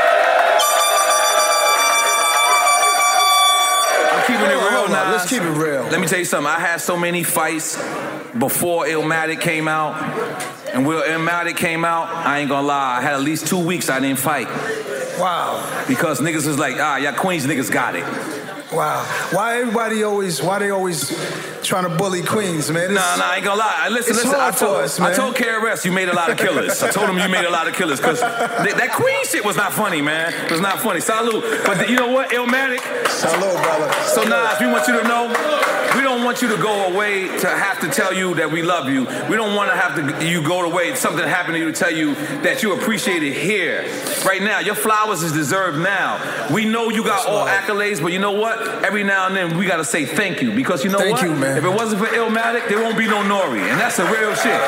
[SPEAKER 9] Keeping it real now.
[SPEAKER 11] Let's keep it real.
[SPEAKER 9] Let me tell you something. I had so many fights before Illmatic came out. And when Illmatic came out, I ain't gonna lie, I had at least 2 weeks I didn't fight.
[SPEAKER 11] Wow.
[SPEAKER 9] Because niggas was like, y'all Queens niggas got it.
[SPEAKER 11] Wow. Why they always trying to bully Queens, man?
[SPEAKER 9] Nah, I ain't gonna lie. Listen. I told KRS you made a lot of killers. I told him you made a lot of killers because that Queen shit was not funny, man. It was not funny. Salute. But you know what? Illmatic.
[SPEAKER 11] Salute, brother.
[SPEAKER 9] So Nas, we want you to know, we don't want you to go away to have to tell you that we love you. We don't want to have you go away, something happened to you to tell you that you appreciate it here. Right now, your flowers is deserved now. We know you got all accolades, but you know what? Every now and then we gotta say thank you because you know what?
[SPEAKER 11] Thank you, man.
[SPEAKER 9] If it wasn't for Illmatic, there won't be no Nori, and that's the real shit.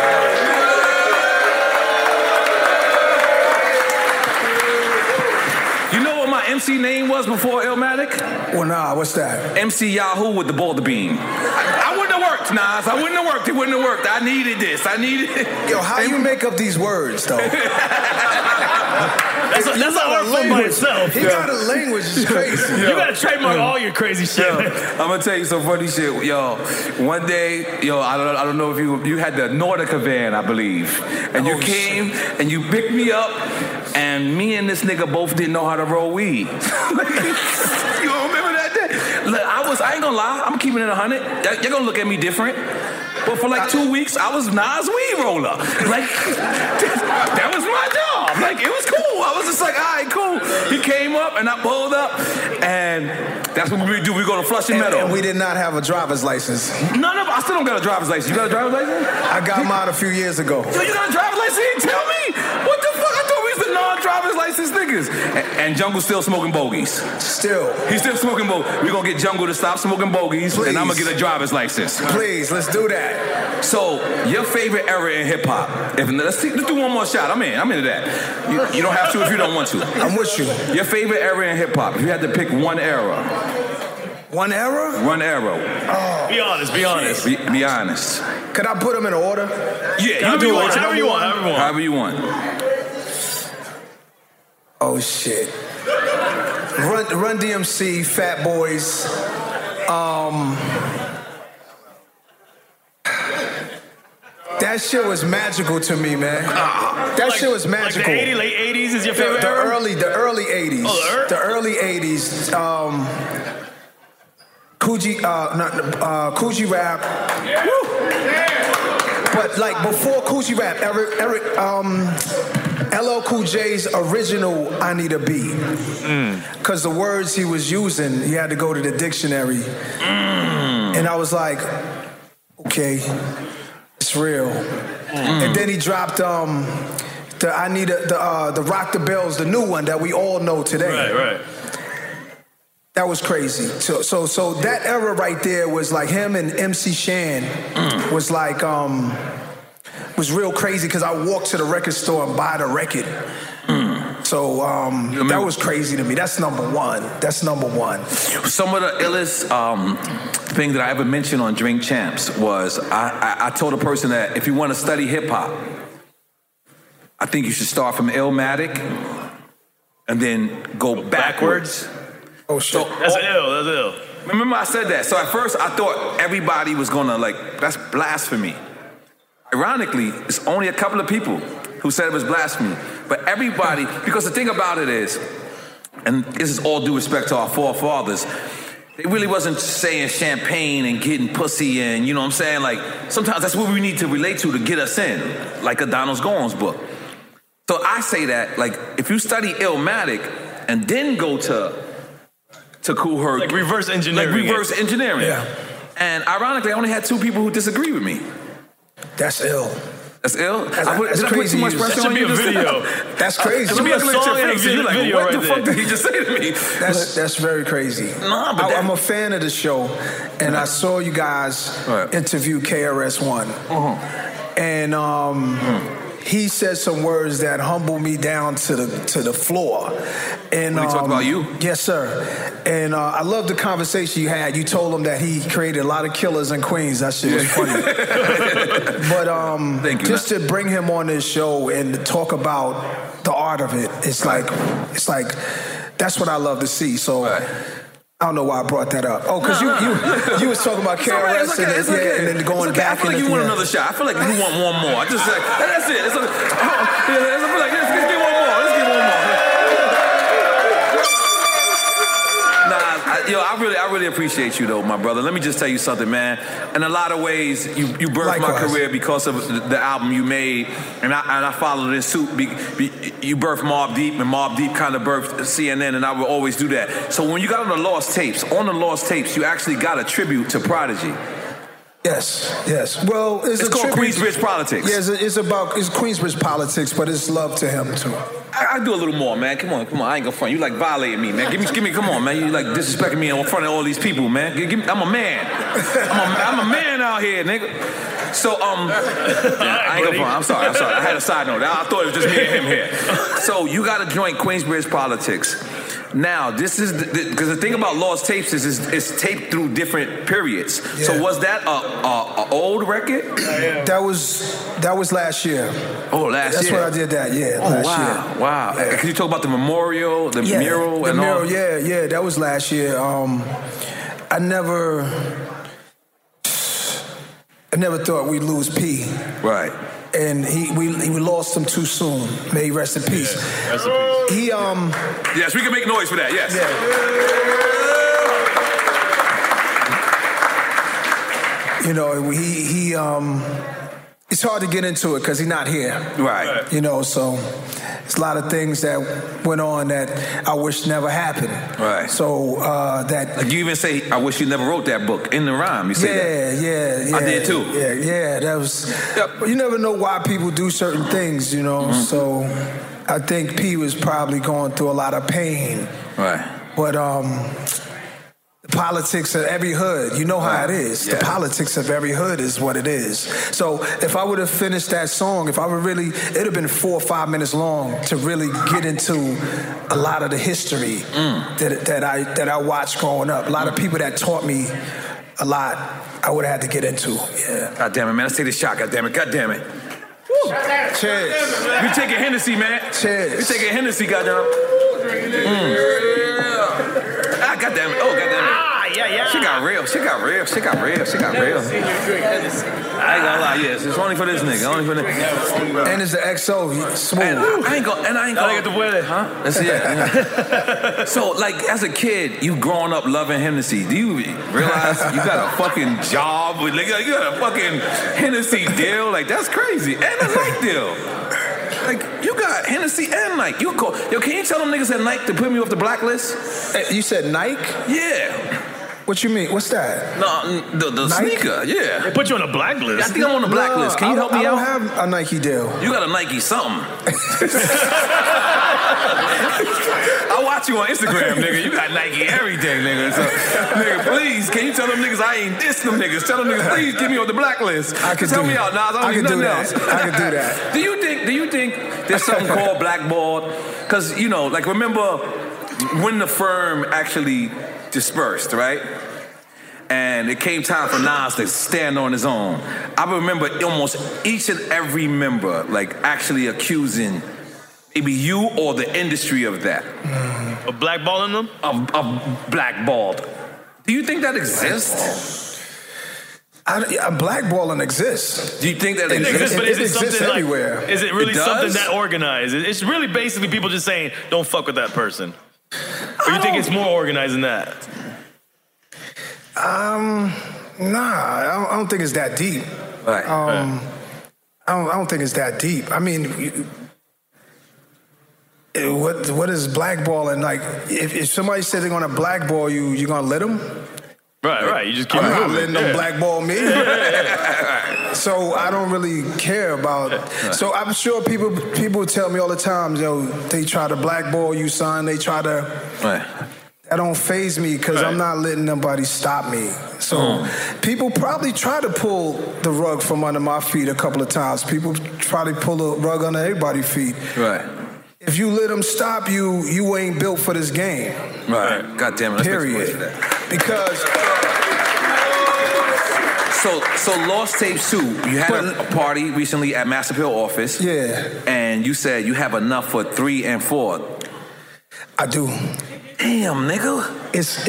[SPEAKER 9] You know what my MC name was before Illmatic?
[SPEAKER 11] Well, nah, what's that?
[SPEAKER 9] MC Yahoo with the Boulder Beam. I wouldn't have worked, Nas. I wouldn't have worked. It wouldn't have worked. I needed this.
[SPEAKER 11] Yo, how you make up these words, though?
[SPEAKER 12] That's an art form by itself.
[SPEAKER 11] He got a language. It's crazy.
[SPEAKER 12] You gotta trademark all your crazy shit.
[SPEAKER 9] I'm gonna tell you some funny shit. Yo, one day, I don't know if you had the Nordica van, I believe. And you came and you picked me up, and me and this nigga both didn't know how to roll weed. You don't remember that day? Look, I ain't gonna lie, I'm keeping it 100. You're gonna look at me different. But for like 2 weeks, I was Nas weed roller. Like, that was my job. Like, it was cool. I was just like, all right, cool. He came up and I pulled up, and that's what we do. We go to Flushing Meadow.
[SPEAKER 11] And we did not have a driver's license.
[SPEAKER 9] No, I still don't got a driver's license. You got a driver's license?
[SPEAKER 11] I got mine a few years ago.
[SPEAKER 9] Yo, you got a driver's license? You didn't tell me? What the fuck? I thought always the non-driver's license niggas. And Jungle's still smoking bogeys.
[SPEAKER 11] Still.
[SPEAKER 9] He's still smoking bogeys. We're going to get Jungle to stop smoking bogeys, and I'm going to get a driver's license.
[SPEAKER 11] Please, let's do that.
[SPEAKER 9] So, your favorite era in hip-hop. Let's do one more shot. I'm into that. You don't have to if you don't want to.
[SPEAKER 11] I'm with you.
[SPEAKER 9] Your favorite era in hip-hop. If you had to pick one era.
[SPEAKER 11] One era?
[SPEAKER 9] One era.
[SPEAKER 11] Oh.
[SPEAKER 12] Be honest.
[SPEAKER 9] Be honest.
[SPEAKER 11] Could I put them in order?
[SPEAKER 9] Yeah, you do it.
[SPEAKER 12] However you want.
[SPEAKER 11] Oh, shit. Run DMC, Fat Boys. That shit was magical to me, man. That shit was magical.
[SPEAKER 12] Like the late 80s is your favorite era?
[SPEAKER 11] The early 80s.
[SPEAKER 12] Oh,
[SPEAKER 11] the early 80s. Coogee Rap.
[SPEAKER 12] Yeah.
[SPEAKER 11] But like before Coogee Rap, LL Cool J's original I Need a Beat. Because the words he was using, he had to go to the dictionary. And I was like, okay, it's real. And then he dropped the Rock the Bells, the new one that we all know today.
[SPEAKER 12] Right.
[SPEAKER 11] That was crazy. So that era right there was like him and MC Shan was like was real crazy because I walked to the record store and buy the record. So that was crazy to me. That's number one.
[SPEAKER 9] Some of the illest thing that I ever mentioned on Drink Champs was I told a person that if you want to study hip hop, I think you should start from Illmatic and then go backwards.
[SPEAKER 11] Oh shit.
[SPEAKER 12] That's ill.
[SPEAKER 9] Remember I said that. So at first I thought everybody was gonna that's blasphemy. Ironically, it's only a couple of people who said it was blasphemy. But everybody, because the thing about it is, and this is all due respect to our forefathers, they really wasn't saying champagne and getting pussy and, you know what I'm saying? Like, sometimes that's what we need to relate to get us in, like a Donald Goins book. So I say that, like, if you study Illmatic and then go to Kool Herc.
[SPEAKER 12] Like reverse engineering.
[SPEAKER 9] Yeah. And ironically, I only had 2 people who disagree with me.
[SPEAKER 11] That's ill.
[SPEAKER 9] That's ill?
[SPEAKER 11] That's
[SPEAKER 9] did I put too much pressure on you?
[SPEAKER 12] That should be a video.
[SPEAKER 11] That's crazy.
[SPEAKER 12] It should be a song and a video
[SPEAKER 9] what
[SPEAKER 12] right
[SPEAKER 9] the fuck did he just say to me?
[SPEAKER 11] That's very crazy.
[SPEAKER 9] Nah, but
[SPEAKER 11] I'm a fan of the show, and I saw you guys interview KRS-One. And he said some words that humbled me down to the floor. And
[SPEAKER 9] when he talked about you?
[SPEAKER 11] Yes, sir. And I love the conversation you had. You told him that he created a lot of killers in Queens. That shit was funny. But
[SPEAKER 9] thank you,
[SPEAKER 11] just to bring him on this show and to talk about the art of it, it's like that's what I love to see. So. I don't know why I brought that up. Oh, because you was talking about KRS and then going back.
[SPEAKER 9] I feel like you want another shot. I feel like you want one more. I just like, that's it. I feel like, let's get one more. I really appreciate you though, my brother. Let me just tell you something, man. In a lot of ways, you birthed my career because of the album you made, and I followed in suit. You birthed Mobb Deep, and Mobb Deep kind of birthed CNN, and I will always do that. So when you got on the Lost Tapes, you actually got a tribute to Prodigy.
[SPEAKER 11] Yes. Well, it's
[SPEAKER 9] called Queensbridge Politics.
[SPEAKER 11] Yeah, it's Queensbridge Politics, but it's love to him too.
[SPEAKER 9] I do a little more, man. Come on. I ain't gonna front. You like violating me, man. Give me. Come on, man. You like disrespecting me in front of all these people, man. I'm a man. I'm a man out here, nigga. So I ain't gonna front. I'm sorry. I had a side note. I thought it was just me and him here. So you got to join Queensbridge Politics. Now, this is because the thing about Lost Tapes is it's taped through different periods. Yeah. So was that a old record?
[SPEAKER 11] That was last year.
[SPEAKER 9] Oh, last year.
[SPEAKER 11] That's when I did that. Yeah. Last year.
[SPEAKER 9] Wow. Yeah. Can you talk about the memorial, the mural, and all?
[SPEAKER 11] Yeah. That was last year. I never thought we'd lose P.
[SPEAKER 9] Right.
[SPEAKER 11] And we lost him too soon. May he rest in peace.
[SPEAKER 12] Yeah, rest in peace.
[SPEAKER 9] Yes, we can make noise for that. Yes.
[SPEAKER 11] Yeah. You know, he it's hard to get into it because he's not here.
[SPEAKER 9] Right.
[SPEAKER 11] You know, so it's a lot of things that went on that I wish never happened.
[SPEAKER 9] Right.
[SPEAKER 11] So that...
[SPEAKER 9] Like you even say, I wish you never wrote that book in the rhyme. You say that.
[SPEAKER 11] Yeah.
[SPEAKER 9] I did too.
[SPEAKER 11] Yeah, that was... Yep. You never know why people do certain things, you know, so... I think P was probably going through a lot of pain.
[SPEAKER 9] Right.
[SPEAKER 11] But the politics of every hood, you know how it is. Yeah. The politics of every hood is what it is. So if I would have finished that song, if I would really, it would have been 4 or 5 minutes long to really get into a lot of the history that I watched growing up. A lot of people that taught me a lot, I would have had to get into. Yeah.
[SPEAKER 9] God damn it, man. Let's take this shot. God damn it. God damn it. Woo.
[SPEAKER 11] Cheers.
[SPEAKER 9] We taking Hennessy, man.
[SPEAKER 11] Cheers.
[SPEAKER 9] We taking Hennessy, goddamn. Ah, goddamn it. Oh, goddamn it.
[SPEAKER 12] Yeah.
[SPEAKER 9] She got real. I ain't gonna lie, yes. It's only for this nigga. Only for this.
[SPEAKER 11] And it's the XO. He's smooth.
[SPEAKER 9] And I ain't gonna
[SPEAKER 12] get the weather, huh?
[SPEAKER 9] That's it. Yeah. So, like, as a kid, you growing up loving Hennessy. Do you realize you got a fucking job with, like, you got a fucking Hennessy deal? Like, that's crazy. And a Nike deal. Like, you got Hennessy and Nike. You call, yo, can you tell them niggas at Nike to put me off the blacklist?
[SPEAKER 11] Hey, you said Nike?
[SPEAKER 9] Yeah.
[SPEAKER 11] What you mean? What's that?
[SPEAKER 9] No, the sneaker, yeah.
[SPEAKER 12] They put you on the blacklist.
[SPEAKER 9] I think I'm on the blacklist. Can you help me out?
[SPEAKER 11] I don't have a Nike deal.
[SPEAKER 9] You got a Nike something. I watch you on Instagram, nigga. You got Nike everything, nigga. So, nigga, please, can you tell them niggas I ain't diss them niggas? Tell them niggas, please get me on the blacklist. Tell me out, Nas. I can do that.
[SPEAKER 11] I can do that.
[SPEAKER 9] Do you think there's something called blackballed? Because, you know, like, remember when the firm actually dispersed, right? And it came time for Nas to stand on his own. I remember almost each and every member, like, actually accusing maybe you or the industry of that.
[SPEAKER 12] Of blackballing them?
[SPEAKER 9] Of blackballed. Do you think that exists?
[SPEAKER 11] Blackballing exists.
[SPEAKER 9] Do you think that
[SPEAKER 12] It exists, but is it
[SPEAKER 11] exists
[SPEAKER 12] something
[SPEAKER 11] everywhere.
[SPEAKER 12] like, is it really something that organized? It's really basically people just saying, don't fuck with that person. Or you think it's more organized than that?
[SPEAKER 11] Nah, I don't think it's that deep.
[SPEAKER 9] Right.
[SPEAKER 11] I don't think it's that deep. I mean, what is blackballing? Like, if somebody said they're gonna blackball you, you gonna let them?
[SPEAKER 12] Right. You just keep.
[SPEAKER 11] I'm not letting them blackball me. So I don't really care about. So I'm sure people tell me all the time, yo, they try to blackball you, son. They try to.
[SPEAKER 9] Right.
[SPEAKER 11] That don't faze me because I'm not letting nobody stop me. So people probably try to pull the rug from under my feet a couple of times. People try to pull the rug under everybody's feet.
[SPEAKER 9] Right.
[SPEAKER 11] If you let them stop you, you ain't built for this game.
[SPEAKER 9] Right. God damn it.
[SPEAKER 11] Period. Because.
[SPEAKER 9] So Lost Tapes 2, you had a party recently at Master Pill office.
[SPEAKER 11] Yeah.
[SPEAKER 9] And you said you have enough for 3 and 4.
[SPEAKER 11] I do.
[SPEAKER 9] Damn, nigga.
[SPEAKER 11] It's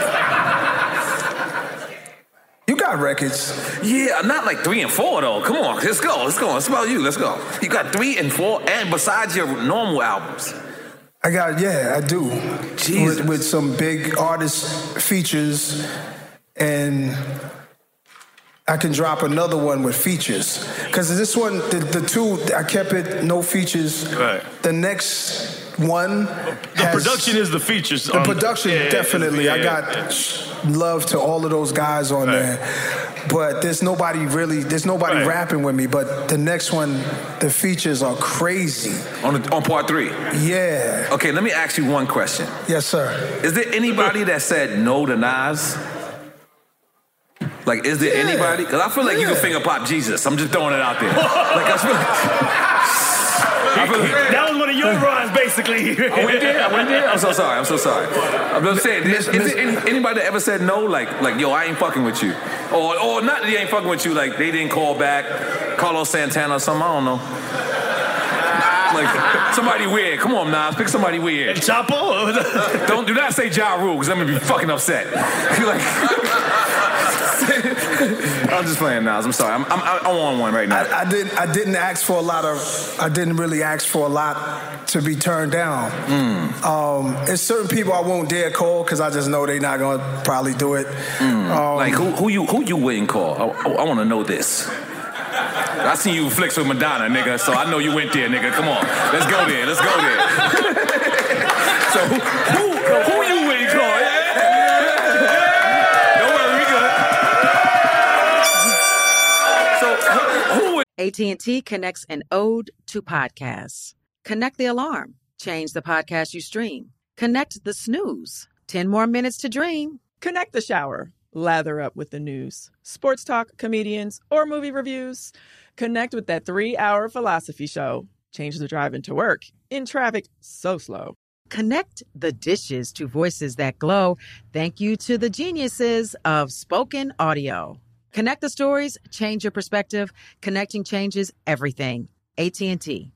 [SPEAKER 11] you got records.
[SPEAKER 9] Yeah, not like 3 and 4 though. Come on, let's go. It's about you. Let's go. You got 3 and 4, and besides your normal albums.
[SPEAKER 11] I do.
[SPEAKER 9] Jesus.
[SPEAKER 11] With some big artist features, and I can drop another one with features. Because this one, the 2, I kept it no features.
[SPEAKER 12] Right.
[SPEAKER 11] The next one
[SPEAKER 12] The production is the features.
[SPEAKER 11] The production, definitely. I got love to all of those guys on there. But there's nobody rapping with me. But the next one, the features are crazy.
[SPEAKER 9] On part 3?
[SPEAKER 11] Yeah.
[SPEAKER 9] Okay, let me ask you one question.
[SPEAKER 11] Yes, sir.
[SPEAKER 9] Is there anybody that said no to Nas? Like, is there anybody? Because I feel like you can finger pop Jesus. I'm just throwing it out there. Like, I feel like
[SPEAKER 12] that was one of your runs, basically.
[SPEAKER 9] I went there. I'm so sorry. I'm just saying. Is there anybody that ever said no? Like, yo, I ain't fucking with you, or not that they ain't fucking with you. Like, they didn't call back, Carlos Santana or something. I don't know. Like, somebody weird. Come on, Nas, pick somebody weird.
[SPEAKER 12] Chapo?
[SPEAKER 9] Do not say Ja Rule, because I'm gonna be fucking upset. Like, I'm just playing, Nas. I'm sorry. I'm on one right now.
[SPEAKER 11] I didn't ask for a lot of. I didn't really ask for a lot to be turned down. There's certain people I won't dare call because I just know they're not gonna probably do it.
[SPEAKER 9] Like who you wouldn't call? I want to know this. I seen you flicks with Madonna, nigga, so I know you went there, nigga. Come on. Let's go there. So who you wouldn't call? Don't worry, we good. So who would...
[SPEAKER 15] AT&T connects an ode to podcasts. Connect the alarm. Change the podcast you stream. Connect the snooze. 10 more minutes to dream.
[SPEAKER 16] Connect the shower. Lather up with the news, sports talk, comedians, or movie reviews. Connect with that 3-hour philosophy show. Change the drive into work in traffic so slow.
[SPEAKER 15] Connect the dishes to voices that glow. Thank you to the geniuses of spoken audio. Connect the stories, change your perspective. Connecting changes everything. AT&T.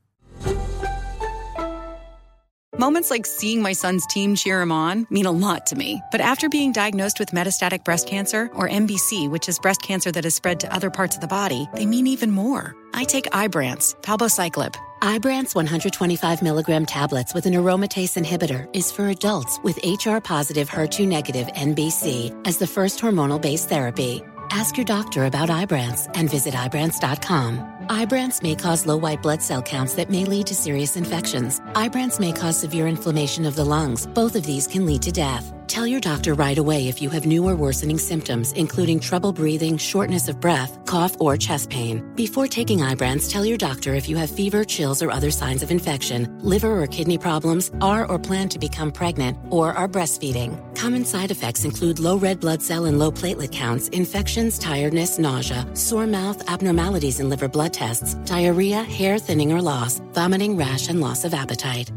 [SPEAKER 13] Moments like seeing my son's team cheer him on mean a lot to me. But after being diagnosed with metastatic breast cancer, or MBC, which is breast cancer that has spread to other parts of the body, they mean even more. I take Ibrance, palbociclib.
[SPEAKER 3] Ibrance 125 milligram tablets with an aromatase inhibitor is for adults with HR-positive, HER2-negative NBC as the first hormonal-based therapy. Ask your doctor about Ibrance and visit Ibrance.com. Ibrance may cause low white blood cell counts that may lead to serious infections. Ibrance may cause severe inflammation of the lungs. Both of these can lead to death. Tell your doctor right away if you have new or worsening symptoms, including trouble breathing, shortness of breath, cough, or chest pain. Before taking Ibrance, tell your doctor if you have fever, chills, or other signs of infection, liver or kidney problems, are or plan to become pregnant, or are breastfeeding. Common side effects include low red blood cell and low platelet counts, infections, tiredness, nausea, sore mouth, abnormalities in liver blood tests, diarrhea, hair thinning or loss, vomiting, rash, and loss of appetite.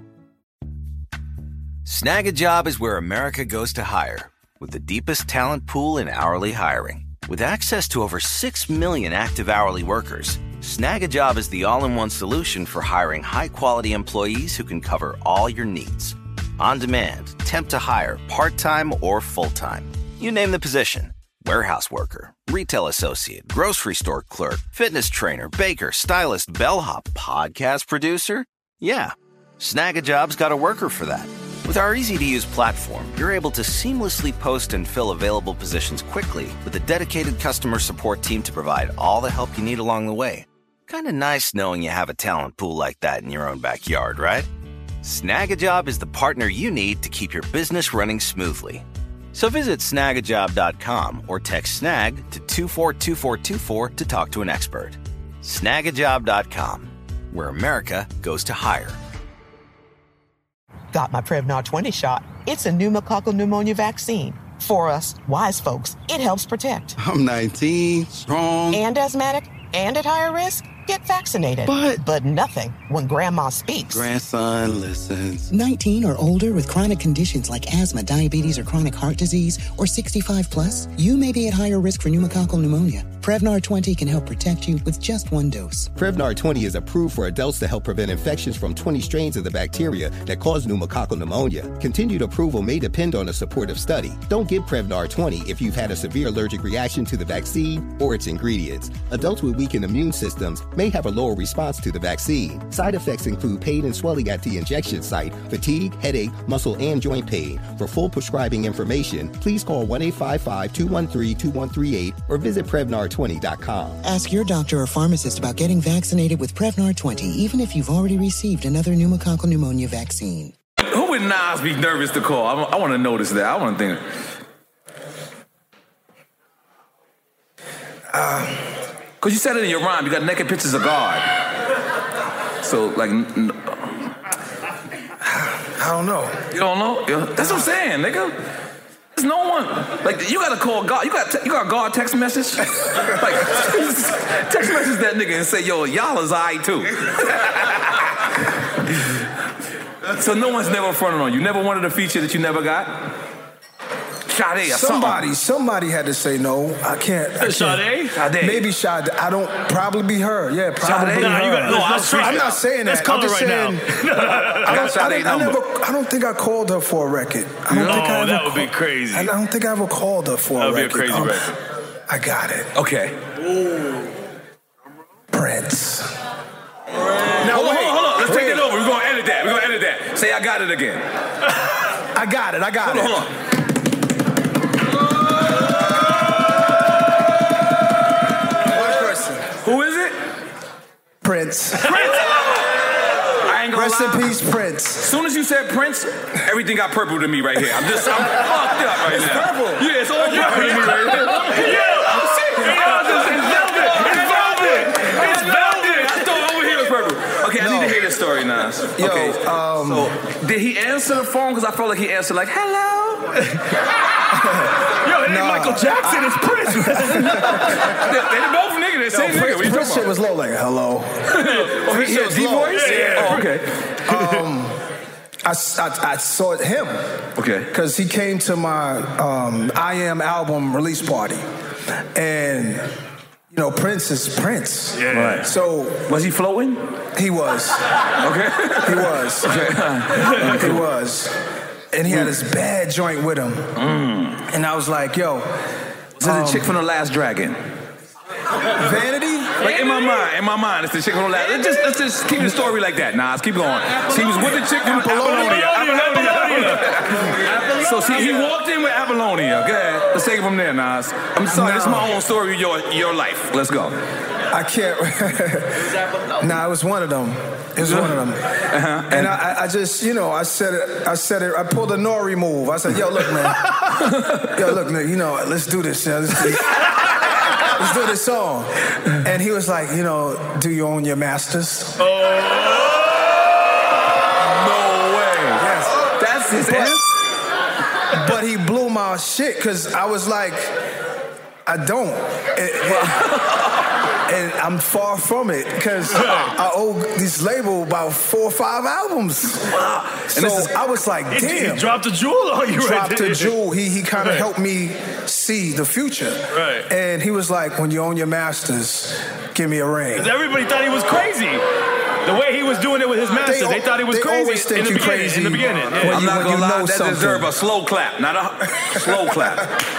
[SPEAKER 14] Snag a Job is where America goes to hire, with the deepest talent pool in hourly hiring. With access to over 6 million active hourly workers, Snag a Job is the all-in-one solution for hiring high-quality employees who can cover all your needs. On demand, temp to hire, part-time or full-time. You name the position. Warehouse worker, retail associate, grocery store clerk, fitness trainer, baker, stylist, bellhop, podcast producer. Yeah, Snag a Job's got a worker for that. With our easy-to-use platform, you're able to seamlessly post and fill available positions quickly with a dedicated customer support team to provide all the help you need along the way. Kind of nice knowing you have a talent pool like that in your own backyard, right? Snag a Job is the partner you need to keep your business running smoothly. So visit snagajob.com or text SNAG to 242424 to talk to an expert. Snagajob.com, where America goes to hire.
[SPEAKER 5] Got my Prevnar 20 shot. It's a pneumococcal pneumonia vaccine. For us, wise folks, it helps protect.
[SPEAKER 6] I'm 19, strong.
[SPEAKER 5] And asthmatic, and at higher risk. Get vaccinated. But nothing when grandma speaks.
[SPEAKER 6] Grandson listens.
[SPEAKER 7] 19 or older with chronic conditions like asthma, diabetes, or chronic heart disease, or 65 plus, you may be at higher risk for pneumococcal pneumonia. Prevnar 20 can help protect you with just one dose.
[SPEAKER 8] Prevnar 20 is approved for adults to help prevent infections from 20 strains of the bacteria that cause pneumococcal pneumonia. Continued approval may depend on a supportive study. Don't give Prevnar 20 if you've had a severe allergic reaction to the vaccine or its ingredients. Adults with weakened immune systems may have a lower response to the vaccine. Side effects include pain and swelling at the injection site, fatigue, headache, muscle, and joint pain. For full prescribing information, please call 1-855-213-2138 or visit Prevnar20.com.
[SPEAKER 7] Ask your doctor or pharmacist about getting vaccinated with Prevnar 20, even if you've already received another pneumococcal pneumonia vaccine.
[SPEAKER 9] Who would Nas be nervous to call? I want to notice that. I want to think. Because you said it in your rhyme, you got naked pictures of God. So, like,
[SPEAKER 11] I don't know.
[SPEAKER 9] You don't know? That's what I'm saying, nigga. There's no one. Like, you got to call God. You got God text message? Like, text message that nigga and say, yo, y'all is I too. So no one's never fronted on you. Never wanted a feature that you never got? Sade,
[SPEAKER 11] somebody had to say no. I can't.
[SPEAKER 12] Sade?
[SPEAKER 11] Maybe Sade. I don't. Probably be her. Yeah, probably
[SPEAKER 12] Sade?
[SPEAKER 11] her.
[SPEAKER 12] I'm
[SPEAKER 11] not saying that.
[SPEAKER 12] Let's call her right now.
[SPEAKER 11] I don't think I called her for a record.
[SPEAKER 12] That would be crazy.
[SPEAKER 11] I don't think I ever called her for a record.
[SPEAKER 12] That would be a crazy record.
[SPEAKER 11] I got it.
[SPEAKER 9] Okay.
[SPEAKER 11] Ooh. Prince.
[SPEAKER 9] Now hold on. Let's take it over. We're gonna edit that. Say I got it again.
[SPEAKER 11] I got it. Hold on.
[SPEAKER 9] Who is it?
[SPEAKER 11] Prince.
[SPEAKER 9] I ain't gonna
[SPEAKER 11] Rest
[SPEAKER 9] lie.
[SPEAKER 11] in peace, Prince.
[SPEAKER 9] As soon as you said Prince, everything got purple to me right here. I'm fucked up right now.
[SPEAKER 11] Purple.
[SPEAKER 9] Yeah, it's all purple to me right here. It's velvet. I thought over here was purple. Okay, I need to hear this story, Nas. Prince.
[SPEAKER 11] Yo,
[SPEAKER 9] okay. So did he answer the phone? Because I felt like he answered like, hello.
[SPEAKER 12] Yo, it ain't Michael Jackson, it's Prince. they both nigga, the same nigga.
[SPEAKER 11] Prince shit was low, like, hello.
[SPEAKER 9] His shit was low? Yeah. Oh, okay.
[SPEAKER 11] I saw him.
[SPEAKER 9] Okay.
[SPEAKER 11] Because he came to my I Am album release party. And, you know, Prince is Prince.
[SPEAKER 9] Yeah. Right.
[SPEAKER 11] So.
[SPEAKER 9] Was he floating?
[SPEAKER 11] He was.
[SPEAKER 9] Okay.
[SPEAKER 11] He was.
[SPEAKER 9] Okay.
[SPEAKER 11] He was. And he had his bad joint with him. And I was like, yo.
[SPEAKER 9] Is it the chick from The Last Dragon?
[SPEAKER 11] Vanity?
[SPEAKER 9] Like in my mind, it's the chick from The Last. Let's just keep the story like that. Nah, let's keep going. She was with the chick from Apollonia. So he walked in with Apollonia. Go ahead. Let's take it from there, Nas. I'm sorry, this is my own story of your life. Let's go.
[SPEAKER 11] I can't. Nah, it was one of them. It was one of them. And I just, you know, I said it. I pulled a Nori move. I said, yo, look, man. You know, let's do this. Let's do this song. And he was like, you know, do you own your masters?
[SPEAKER 9] Oh. No way.
[SPEAKER 11] Yes.
[SPEAKER 9] That's his answer?
[SPEAKER 11] But he blew my shit because I was like, I don't. And I'm far from it because I owe this label about 4 or 5 albums.
[SPEAKER 9] Wow.
[SPEAKER 11] So I was like, damn.
[SPEAKER 12] He dropped a jewel on you, right?
[SPEAKER 11] Dropped a jewel. He kind of helped me see the future.
[SPEAKER 12] Right.
[SPEAKER 11] And he was like, when you own your masters, give me a ring.
[SPEAKER 12] Everybody thought he was crazy. The way he was doing it with his masters, they thought he was crazy.
[SPEAKER 11] Always think you crazy
[SPEAKER 12] in the beginning. Yeah.
[SPEAKER 9] I'm not gonna lie, that deserves a slow clap, not a slow clap.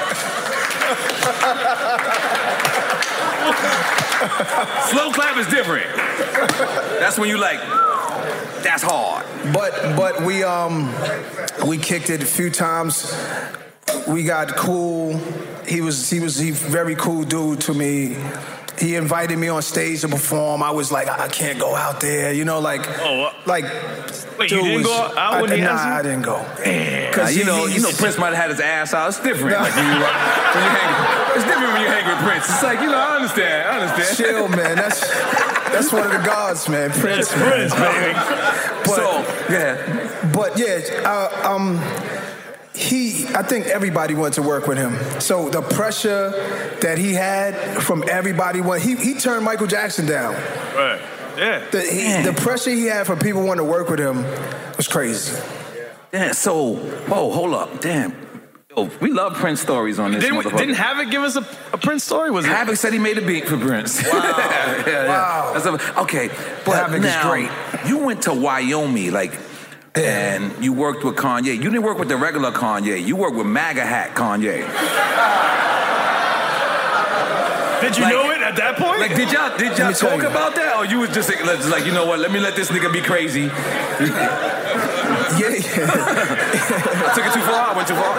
[SPEAKER 9] Slow clap is different. That's when you like, that's hard.
[SPEAKER 11] But we kicked it a few times. We got cool. He very cool dude to me. He invited me on stage to perform. I was like, I can't go out there, you know, like.
[SPEAKER 12] Wait, you didn't go out when he asked you?
[SPEAKER 11] Nah, I didn't go.
[SPEAKER 9] Because you know, Prince might have had his ass out. It's different. Like it's different when you hang with Prince. It's like, you know, I understand.
[SPEAKER 11] Chill, man. That's one of the gods, man. Prince,
[SPEAKER 12] baby.
[SPEAKER 11] But I think everybody wanted to work with him. So the pressure that he had from everybody, he turned Michael Jackson down.
[SPEAKER 12] Right. Yeah.
[SPEAKER 11] The pressure he had from people wanting to work with him was crazy.
[SPEAKER 9] Yeah. So, hold up, damn. Yo, we love Prince stories on this.
[SPEAKER 12] Didn't Havoc give us a Prince story?
[SPEAKER 9] Havoc said he made a beat for Prince.
[SPEAKER 11] Wow.
[SPEAKER 9] Wow. Okay, but
[SPEAKER 11] Havoc is great.
[SPEAKER 9] You went to Wyoming, and you worked with Kanye. You didn't work with the regular Kanye. You worked with MAGA hat Kanye.
[SPEAKER 12] Did you know it at that point?
[SPEAKER 9] Did y'all talk about that, or you was just like, you know what? Let me let this nigga be crazy.
[SPEAKER 11] Yeah.
[SPEAKER 9] I took it too far. I went too far.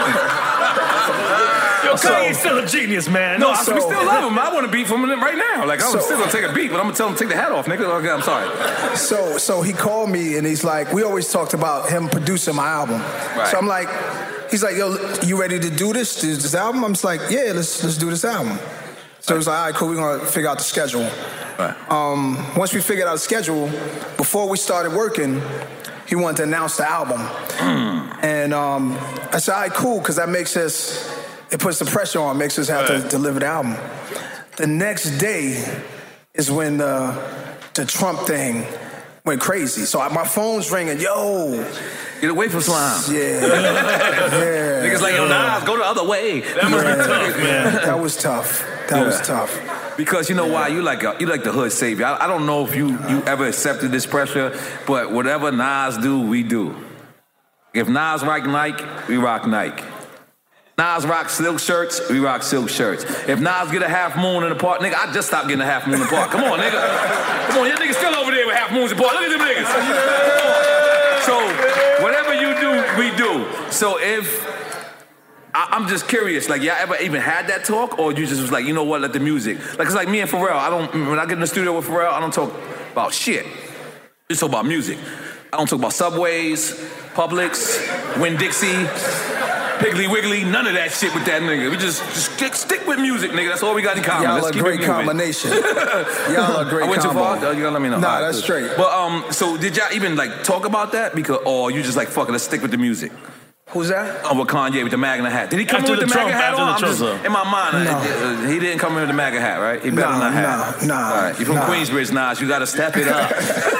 [SPEAKER 12] Yo, Kanye's still a genius, man.
[SPEAKER 9] No, we still love him. I want to beat from him right now. I'm still gonna take a beat, but I'm gonna tell him to take the hat off, nigga. Okay, I'm sorry.
[SPEAKER 11] So he called me and he's like, we always talked about him producing my album.
[SPEAKER 9] Right.
[SPEAKER 11] So I'm like, he's like, yo, you ready to do this album? I'm just like, yeah, let's do this album. So he was like, all right, cool, we're gonna figure out the schedule.
[SPEAKER 9] Right.
[SPEAKER 11] Once we figured out the schedule, before we started working, he wanted to announce the album. And I said, all right, cool, because that it puts the pressure on, makes us have to deliver the album. The next day is when the Trump thing went crazy. So my phone's ringing, yo.
[SPEAKER 9] Get away from Slime.
[SPEAKER 11] Yeah.
[SPEAKER 9] Niggas like, yo, Nas, go the other way.
[SPEAKER 12] That must be tough, man.
[SPEAKER 11] That was tough. That was tough.
[SPEAKER 9] Because you know why? You like the hood savior. I don't know if you ever accepted this pressure, but whatever Nas do, we do. If Nas rock Nike, we rock Nike. Nas rock silk shirts, we rock silk shirts. If Nas get a half moon in the park, nigga, I just stopped getting a half moon in the park. Come on, nigga. Come on, your niggas still over there with half moons in the park. Look at them niggas. So whatever you do, we do. So if I'm just curious, like, y'all ever even had that talk, or you just was like, you know what, let the music. Like, it's like me and Pharrell. When I get in the studio with Pharrell, I don't talk about shit. Just talk about music. I don't talk about Subways, Publix, Winn-Dixie. Piggly Wiggly, none of that shit with that nigga. We just stick with music, nigga. That's all we got in common.
[SPEAKER 11] Y'all a great combination. Y'all a great
[SPEAKER 9] I went too
[SPEAKER 11] combo.
[SPEAKER 9] far? You gotta let me know.
[SPEAKER 11] Nah,
[SPEAKER 9] All right,
[SPEAKER 11] that's
[SPEAKER 9] good.
[SPEAKER 11] straight.
[SPEAKER 9] But so did y'all even like talk about that? Because or you just like fuck it, let's stick with the music.
[SPEAKER 11] Who's that?
[SPEAKER 9] Oh, with Kanye with the MAGA hat. Did he come in with the MAGA hat on? I'm just, in my mind, he didn't come in with the MAGA hat, right? He better not have.
[SPEAKER 11] Nah.
[SPEAKER 9] All right, you from Queensbridge, Nas? You gotta step it up.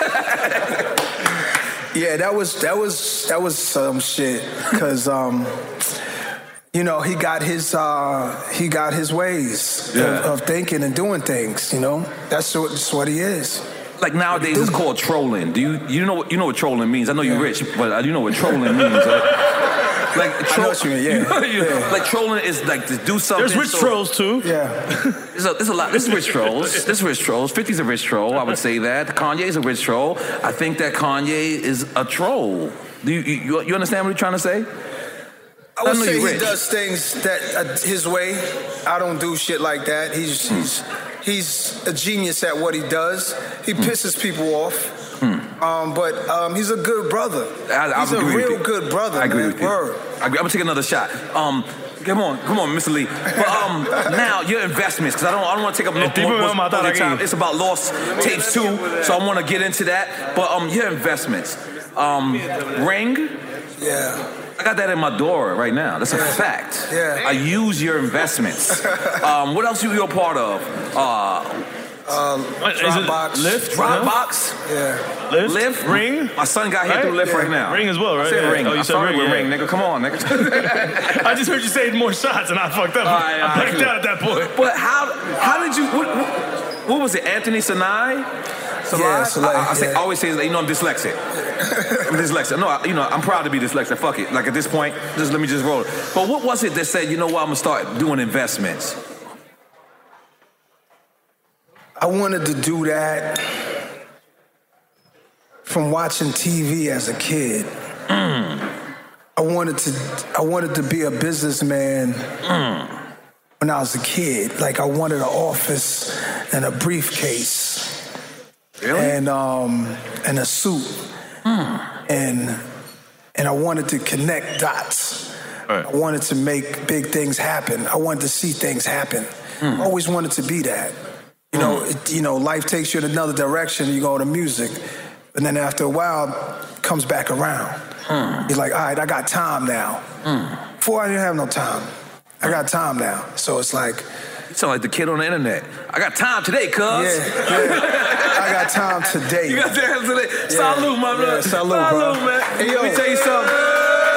[SPEAKER 11] Yeah, that was some shit. Cause you know, he got his ways of thinking and doing things. You know, that's what he is.
[SPEAKER 9] Like nowadays, it's called trolling. Do you know what trolling means? I know you're rich, but you know what trolling means, right? Like
[SPEAKER 11] I know what you mean, yeah.
[SPEAKER 9] Like trolling is like to do something.
[SPEAKER 12] There's rich trolls too.
[SPEAKER 11] Yeah.
[SPEAKER 9] There's a lot. There's rich trolls. 50's a rich troll. I would say that. Kanye's a rich troll. I think that Kanye is a troll. Do you understand what he's trying to say?
[SPEAKER 11] I would say he does things that his way. I don't do shit like that. He's a genius at what he does. He pisses people off. But he's a good brother. He's a real good brother.
[SPEAKER 9] I agree with you.
[SPEAKER 11] Word.
[SPEAKER 9] I'm gonna take another shot. Come on, Mr. Lee. But now your investments, because I don't want to take up more time. It's about Lost Tapes too, so I want to get into that. But your investments, Ring.
[SPEAKER 11] Yeah.
[SPEAKER 9] I got that in my door right now. That's a fact.
[SPEAKER 11] Yeah.
[SPEAKER 9] I use your investments. What else are you a part of?
[SPEAKER 11] Dropbox.
[SPEAKER 12] Lyft?
[SPEAKER 9] Dropbox?
[SPEAKER 11] Yeah.
[SPEAKER 12] Lyft? Ring?
[SPEAKER 9] My son got here through Lyft right now.
[SPEAKER 12] Ring as well, right?
[SPEAKER 9] I said Ring.
[SPEAKER 12] Oh, you
[SPEAKER 9] I
[SPEAKER 12] said
[SPEAKER 9] started
[SPEAKER 12] Ring,
[SPEAKER 9] with Ring, nigga. Come on, nigga.
[SPEAKER 12] I just heard you say more shots and I fucked up. I blanked out at that point.
[SPEAKER 9] But how did you, what was it, Anthony Sinai?
[SPEAKER 11] Yeah,
[SPEAKER 9] I always say, I'm dyslexic. I'm dyslexic. No, I'm proud to be dyslexic. Fuck it. Like at this point, let me just roll it. But what was it that said, you know what, I'm gonna start doing investments?
[SPEAKER 11] I wanted to do that from watching TV as a kid. I wanted to be a businessman when I was a kid. Like I wanted an office and a briefcase.
[SPEAKER 9] Really?
[SPEAKER 11] And a suit. And I wanted to connect dots.
[SPEAKER 12] Right.
[SPEAKER 11] I wanted to make big things happen. I wanted to see things happen. I always wanted to be that. You know, life takes you in another direction. You go to music, and then after a while, it comes back around. You're like, all right, I got time now. Before I didn't have no time. I got time now. So it's like,
[SPEAKER 9] you sound like the kid on the internet. I got time today, cuz.
[SPEAKER 11] Yeah. I got time today.
[SPEAKER 9] You got time today. Yeah. Salute, my brother.
[SPEAKER 11] Salute, bro.
[SPEAKER 9] Man.
[SPEAKER 11] Hey, yo,
[SPEAKER 9] let me tell you something.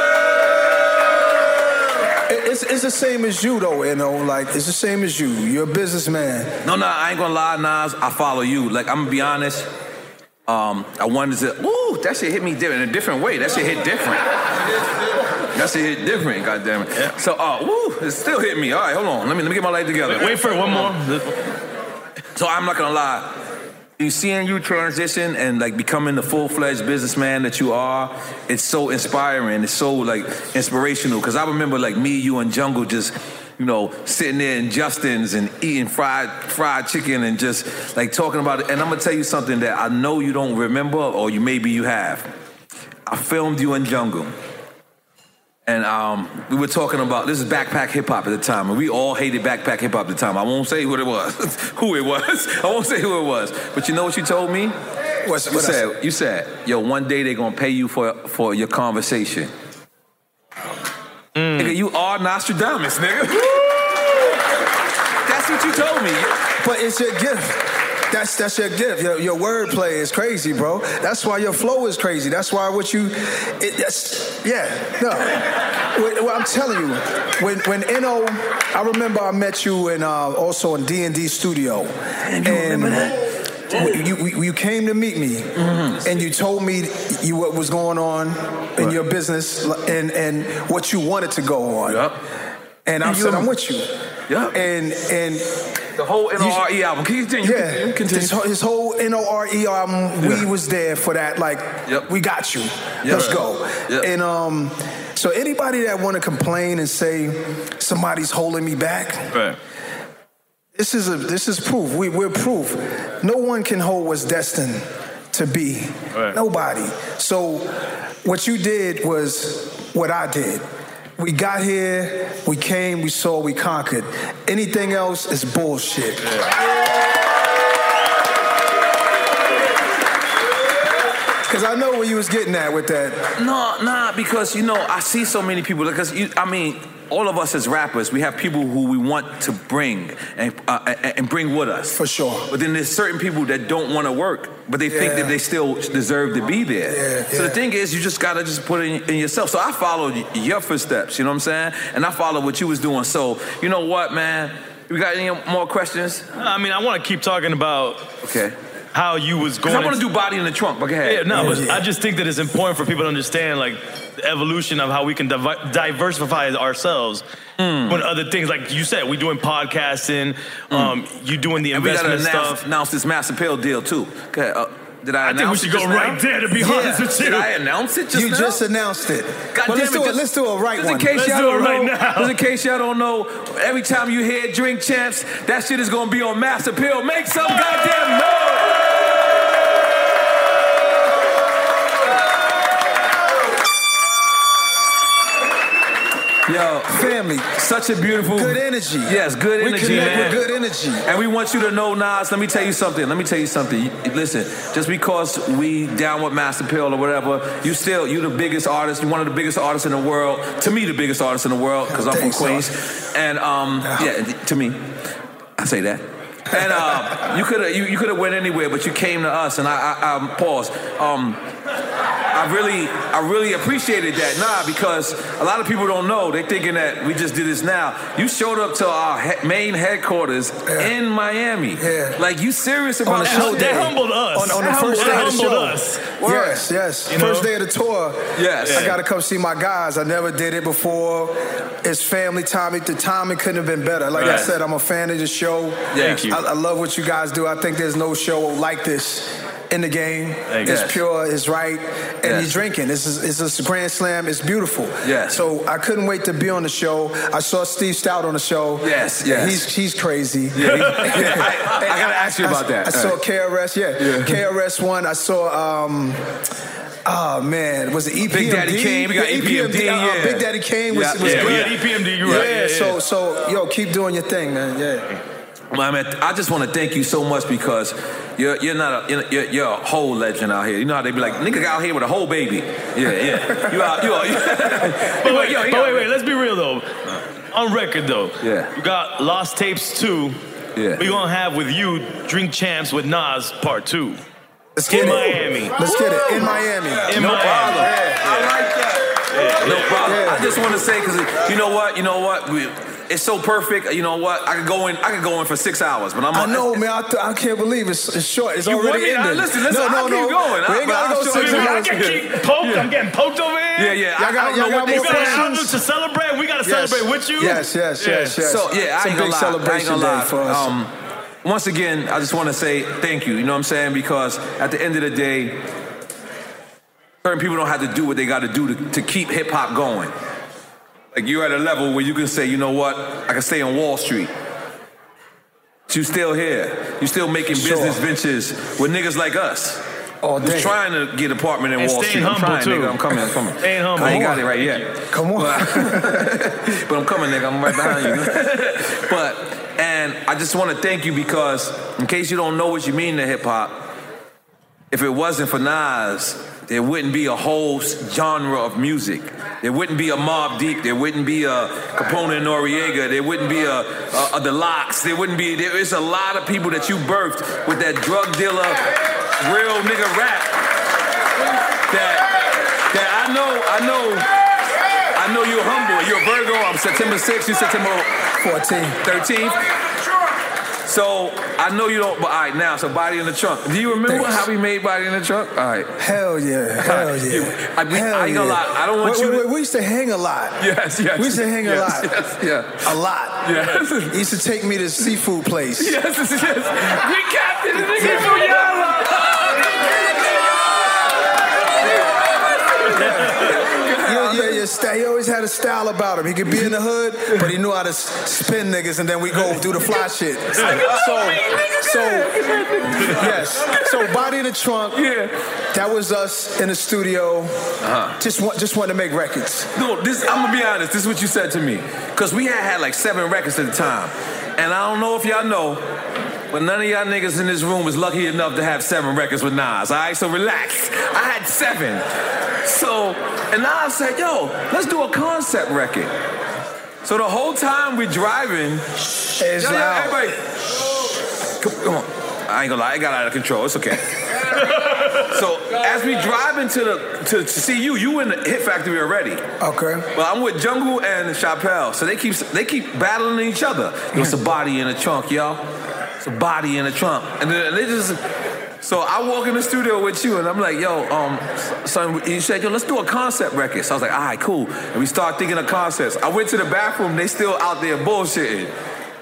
[SPEAKER 11] It's the same as you, though, Like, it's the same as you. You're a businessman.
[SPEAKER 9] No, I ain't gonna lie, Nas. I follow you. Like, I'm gonna be honest. I wanted to, that shit hit me in a different way. That shit hit different. Goddammit. Yeah. So, it still hit me. All right, hold on. Let me get my life together.
[SPEAKER 12] Wait for it, one more.
[SPEAKER 9] So I'm not gonna lie. You seeing you transition and like becoming the full-fledged businessman that you are, it's so inspiring. It's so like inspirational. Cause I remember like me, you, and Jungle just, sitting there in Justin's and eating fried chicken and just like talking about it. And I'm gonna tell you something that I know you don't remember, or maybe you have. I filmed you in Jungle. And we were talking about, this is backpack hip hop at the time, and we all hated backpack hip hop at the time. I won't say what it was, who it was. I won't say who it was. But you know what you told me? You said, yo, one day they're gonna pay you for your conversation. Nigga, you are Nostradamus, nigga. That's what you told me.
[SPEAKER 11] But it's your gift. That's your gift. Your wordplay is crazy, bro. That's why your flow is crazy. That's why I'm telling you, when N.O., I remember I met you also in D&D studio.
[SPEAKER 9] And you remember that?
[SPEAKER 11] You came to meet me, and you told me what was going on in your business and what you wanted to go on.
[SPEAKER 9] Yep.
[SPEAKER 11] And I said, I'm with you.
[SPEAKER 9] Yeah.
[SPEAKER 11] And
[SPEAKER 9] the whole NORE album. Can you continue?
[SPEAKER 11] Yeah. His whole NORE album, we was there for that. Like, we got you. Let's go. Yep. And so anybody that want to complain and say somebody's holding me back,
[SPEAKER 12] right.
[SPEAKER 11] This is proof. We're proof. No one can hold what's destined to be. Right. Nobody. So what you did was what I did. We got here, we came, we saw, we conquered. Anything else is bullshit. Because I know where you was getting at with that.
[SPEAKER 9] Nah, because, I see so many people, because, all of us as rappers, we have people who we want to bring and bring with us.
[SPEAKER 11] For sure.
[SPEAKER 9] But then there's certain people that don't want to work, but they think that they still deserve to be there. So the thing is, you just got to just put it in yourself. So I followed your footsteps, you know what I'm saying? And I followed what you was doing. So, you know what, man? We got any more questions?
[SPEAKER 12] I want to keep talking about how you was going.
[SPEAKER 9] I want to do Body in the Trunk, but go ahead.
[SPEAKER 12] But I just think that it's important for people to understand, like, the evolution of how we can diversify ourselves. When other things, like you said, we doing podcasting, you doing the investment stuff.
[SPEAKER 9] We got to announce this Mass Appeal deal, too. Go ahead. Did I announce it?
[SPEAKER 12] I think we should go right there, to be honest with you.
[SPEAKER 9] Did I announce it just now?
[SPEAKER 11] You just announced it. Let's do a right one.
[SPEAKER 9] In case y'all don't know, every time you hear Drink Champs, that shit is going to be on Mass Appeal. Make some goddamn noise! Yo,
[SPEAKER 11] family,
[SPEAKER 9] such a beautiful...
[SPEAKER 11] Good energy.
[SPEAKER 9] Yes, good energy,
[SPEAKER 11] we connect
[SPEAKER 9] man.
[SPEAKER 11] with good energy.
[SPEAKER 9] And we want you to know, Nas, let me tell you something. Listen, just because we down with Mass Appeal or whatever, you the biggest artist. You're one of the biggest artists in the world. To me, the biggest artist in the world, because I'm from Queens. And, to me, I say that. And you could have went anywhere, but you came to us, and I pause. I really appreciated that, because a lot of people don't know. They're thinking that we just did this now. You showed up to our main headquarters in Miami. Yeah. Like, you serious about
[SPEAKER 11] the show?
[SPEAKER 12] They humbled us.
[SPEAKER 11] On the first day of the show.
[SPEAKER 12] Us.
[SPEAKER 11] Yes. First day of the tour.
[SPEAKER 9] Yes.
[SPEAKER 11] I got to come see my guys. I never did it before. It's family time. The timing couldn't have been better. Like I said, I'm a fan of the show.
[SPEAKER 9] Thank you.
[SPEAKER 11] I love what you guys do. I think there's no show like this in the game. It's pure, it's right, and you're drinking. It's a grand slam. It's beautiful.
[SPEAKER 9] Yes.
[SPEAKER 11] So I couldn't wait to be on the show. I saw Steve Stout on the show.
[SPEAKER 9] Yes.
[SPEAKER 11] He's crazy.
[SPEAKER 9] Yeah. I gotta ask you about that.
[SPEAKER 11] I saw KRS. KRS One. I saw. Oh man, was it EPMD?
[SPEAKER 9] Big Daddy Kane. We got EPMD.
[SPEAKER 11] Big Daddy Kane was good.
[SPEAKER 12] Yeah, EPMD. You're right.
[SPEAKER 11] So yo, keep doing your thing, man. Yeah.
[SPEAKER 9] Well, man, I just want to thank you so much, because you're a whole legend out here. You know how they be like, nigga out here with a whole baby. Yeah. You out.
[SPEAKER 12] Wait. Let's be real though. On record though.
[SPEAKER 9] Yeah.
[SPEAKER 12] You got Lost Tapes 2.
[SPEAKER 9] Yeah.
[SPEAKER 12] We gonna have with you Drink Champs with Nas Part 2.
[SPEAKER 11] Let's get it.
[SPEAKER 12] Miami.
[SPEAKER 11] Let's get it. In Miami.
[SPEAKER 9] No problem. I like that. No problem. I just want to say, because you know what? It's so perfect. You know what? I could go in for 6 hours, but
[SPEAKER 11] I know, man. I can't believe it's short. It's already ended.
[SPEAKER 9] Listen. I'll keep going.
[SPEAKER 11] We ain't gotta go 6 hours.
[SPEAKER 12] I can keep poked. I'm getting poked over here.
[SPEAKER 9] Yeah.
[SPEAKER 11] Y'all got more questions
[SPEAKER 12] to celebrate. We gotta celebrate with you.
[SPEAKER 11] Yes.
[SPEAKER 9] So I ain't gonna lie.
[SPEAKER 11] Celebration day for us.
[SPEAKER 9] Once again, I just want to say thank you. You know what I'm saying? Because at the end of the day, certain people don't have to do what they got to do to keep hip hop going. Like, you're at a level where you can say, you know what, I can stay on Wall Street. But you still here. You still making business ventures with niggas like us.
[SPEAKER 11] All day.
[SPEAKER 9] Who's trying to get an apartment in Wall Street. I'm trying,
[SPEAKER 12] too.
[SPEAKER 9] nigga. I'm coming.
[SPEAKER 12] Staying humble.
[SPEAKER 9] I ain't got it right yet.
[SPEAKER 11] Come on.
[SPEAKER 9] But I'm coming, nigga. I'm right behind you. And I just want to thank you, because in case you don't know what you mean to hip hop, if it wasn't for Nas, there wouldn't be a whole genre of music. There wouldn't be a Mobb Deep. There wouldn't be a Capone and Noriega. There wouldn't be a The Lox. There is a lot of people that you birthed with that drug dealer, real nigga rap. That I know you're humble. You're a Virgo. I'm September 6th. You September 13th. So I know you don't, but all right, now, so Body in the Trunk. Do you remember how we made Body in the Trunk? All right.
[SPEAKER 11] Hell yeah.
[SPEAKER 9] I ain't gonna lie. I don't want you to...
[SPEAKER 11] We used to hang a lot.
[SPEAKER 9] Yes.
[SPEAKER 11] We used to hang a lot.
[SPEAKER 9] Yes.
[SPEAKER 11] A lot.
[SPEAKER 9] Yes.
[SPEAKER 11] He used to take me to the seafood place.
[SPEAKER 9] Yes. We captain in the seafood yard.
[SPEAKER 11] He always had had a style about him. He could be in the hood, but he knew how to spin niggas, and then we go do the fly shit. So Body in the Trunk. Yeah, that was us in the studio. Just wanted to make records.
[SPEAKER 9] No, I'm gonna be honest. This is what you said to me, because we had like 7 records at the time, and I don't know if y'all know, but none of y'all niggas in this room was lucky enough to have 7 records with Nas. All right, so relax. I had 7. So, and Nas said, "Yo, let's do a concept record." So the whole time we driving, everybody, come on. I ain't gonna lie, it got out of control. It's okay. So as we driving to see you in the Hit Factory already. Okay. Well, I'm with Jungle and Chappelle, so they keep battling each other. It's a body in the trunk, y'all. It's a body in the trunk, and then they just. So I walk in the studio with you, and I'm like, yo, son, he said, yo, let's do a concept record. So I was like, all right, cool. And we start thinking of concepts. I went to the bathroom, they still out there bullshitting.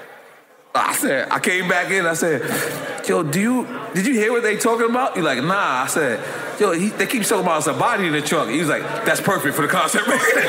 [SPEAKER 9] I came back in, I said, yo, did you hear what they talking about? You're like, nah. I said, yo, they keep talking about a body in the trunk. He was like, that's perfect for the concept record.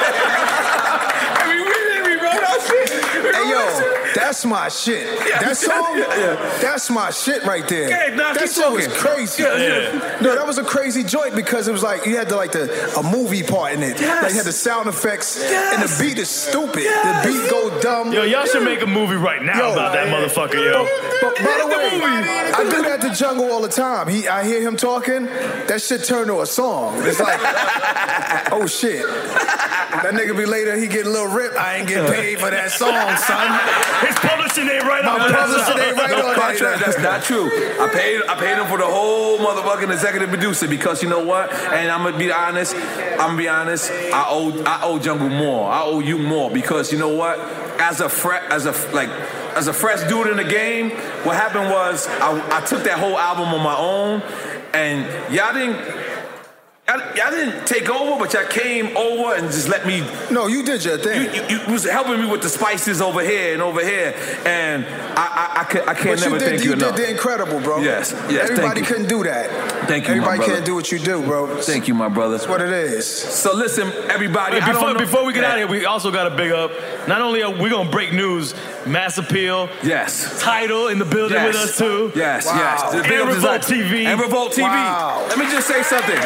[SPEAKER 9] we wrote our shit.
[SPEAKER 11] Hey, yo. That's my shit. That song, that's my shit right there. That song was crazy. No, that was a crazy joint because it was like you had a movie part in it. Like you had the sound effects and the beat is stupid. The beat go dumb.
[SPEAKER 12] Yo, y'all should make a movie right now about that motherfucker, yo.
[SPEAKER 11] But by the way, I do that to Jungle all the time. I hear him talking, that shit turn to a song. It's like, oh shit. That nigga be later, he get a little ripped. I ain't getting paid for that song, son.
[SPEAKER 12] His publishing ain't right on
[SPEAKER 11] that. My publishing ain't right on that.
[SPEAKER 9] That's not true. I paid him for the whole motherfucking executive producer because you know what? And I'm gonna be honest. I owe Jungle more. I owe you more because you know what? As a fresh dude in the game, what happened was I took that whole album on my own, and y'all didn't take over, but y'all came over and just let me.
[SPEAKER 11] No, you did your thing.
[SPEAKER 9] You was helping me with the spices over here, and I can't never thank you enough.
[SPEAKER 11] You did the incredible, bro.
[SPEAKER 9] Yes.
[SPEAKER 11] Everybody couldn't do that.
[SPEAKER 9] Thank you,
[SPEAKER 11] Everybody
[SPEAKER 9] my brother.
[SPEAKER 11] can't do what you do, bro.
[SPEAKER 9] Thank you, my brother.
[SPEAKER 11] That's what it is.
[SPEAKER 9] So listen, everybody.
[SPEAKER 12] Before we get out of here, we also got to big up. Not only are we gonna break news, Mass Appeal.
[SPEAKER 9] Yes.
[SPEAKER 12] Title in the building with us too.
[SPEAKER 9] Yes.
[SPEAKER 11] Wow.
[SPEAKER 9] Yes.
[SPEAKER 12] And Revolt TV.
[SPEAKER 9] And Revolt TV.
[SPEAKER 11] Wow.
[SPEAKER 9] Let me just say something.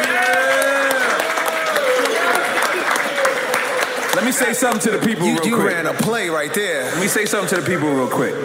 [SPEAKER 9] Let me say something to the people real quick.
[SPEAKER 11] You ran a play right there.
[SPEAKER 9] Let me say something to the people real quick.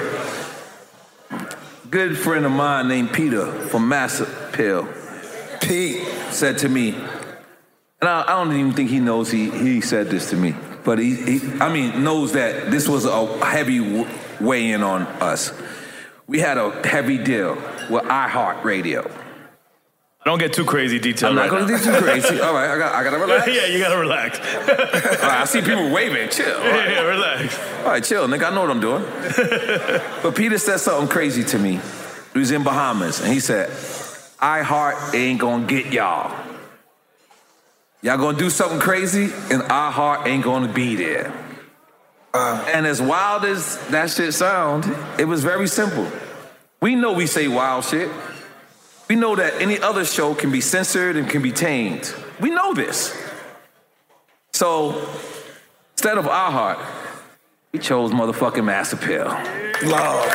[SPEAKER 9] Good friend of mine named Peter from Mass Appeal.
[SPEAKER 11] Pete
[SPEAKER 9] said to me, and I don't even think he knows he said this to me, but he knows that this was a heavy weigh-in on us. We had a heavy deal with iHeartRadio.
[SPEAKER 12] Don't get too crazy detailed.
[SPEAKER 9] I'm not going to get too crazy. All right, I got to relax.
[SPEAKER 12] Yeah, you got to relax.
[SPEAKER 9] All right, I see people waving. Chill. All right.
[SPEAKER 12] Yeah, relax.
[SPEAKER 9] All right, chill, nigga. I know what I'm doing. But Peter said something crazy to me. He was in Bahamas, and he said, iHeart ain't going to get y'all. Y'all going to do something crazy, and iHeart ain't going to be there. And as wild as that shit sound, it was very simple. We know we say wild shit. We know that any other show can be censored and can be tamed. We know this. So, instead of iHeart, we chose motherfucking Mass Appeal.
[SPEAKER 11] Love.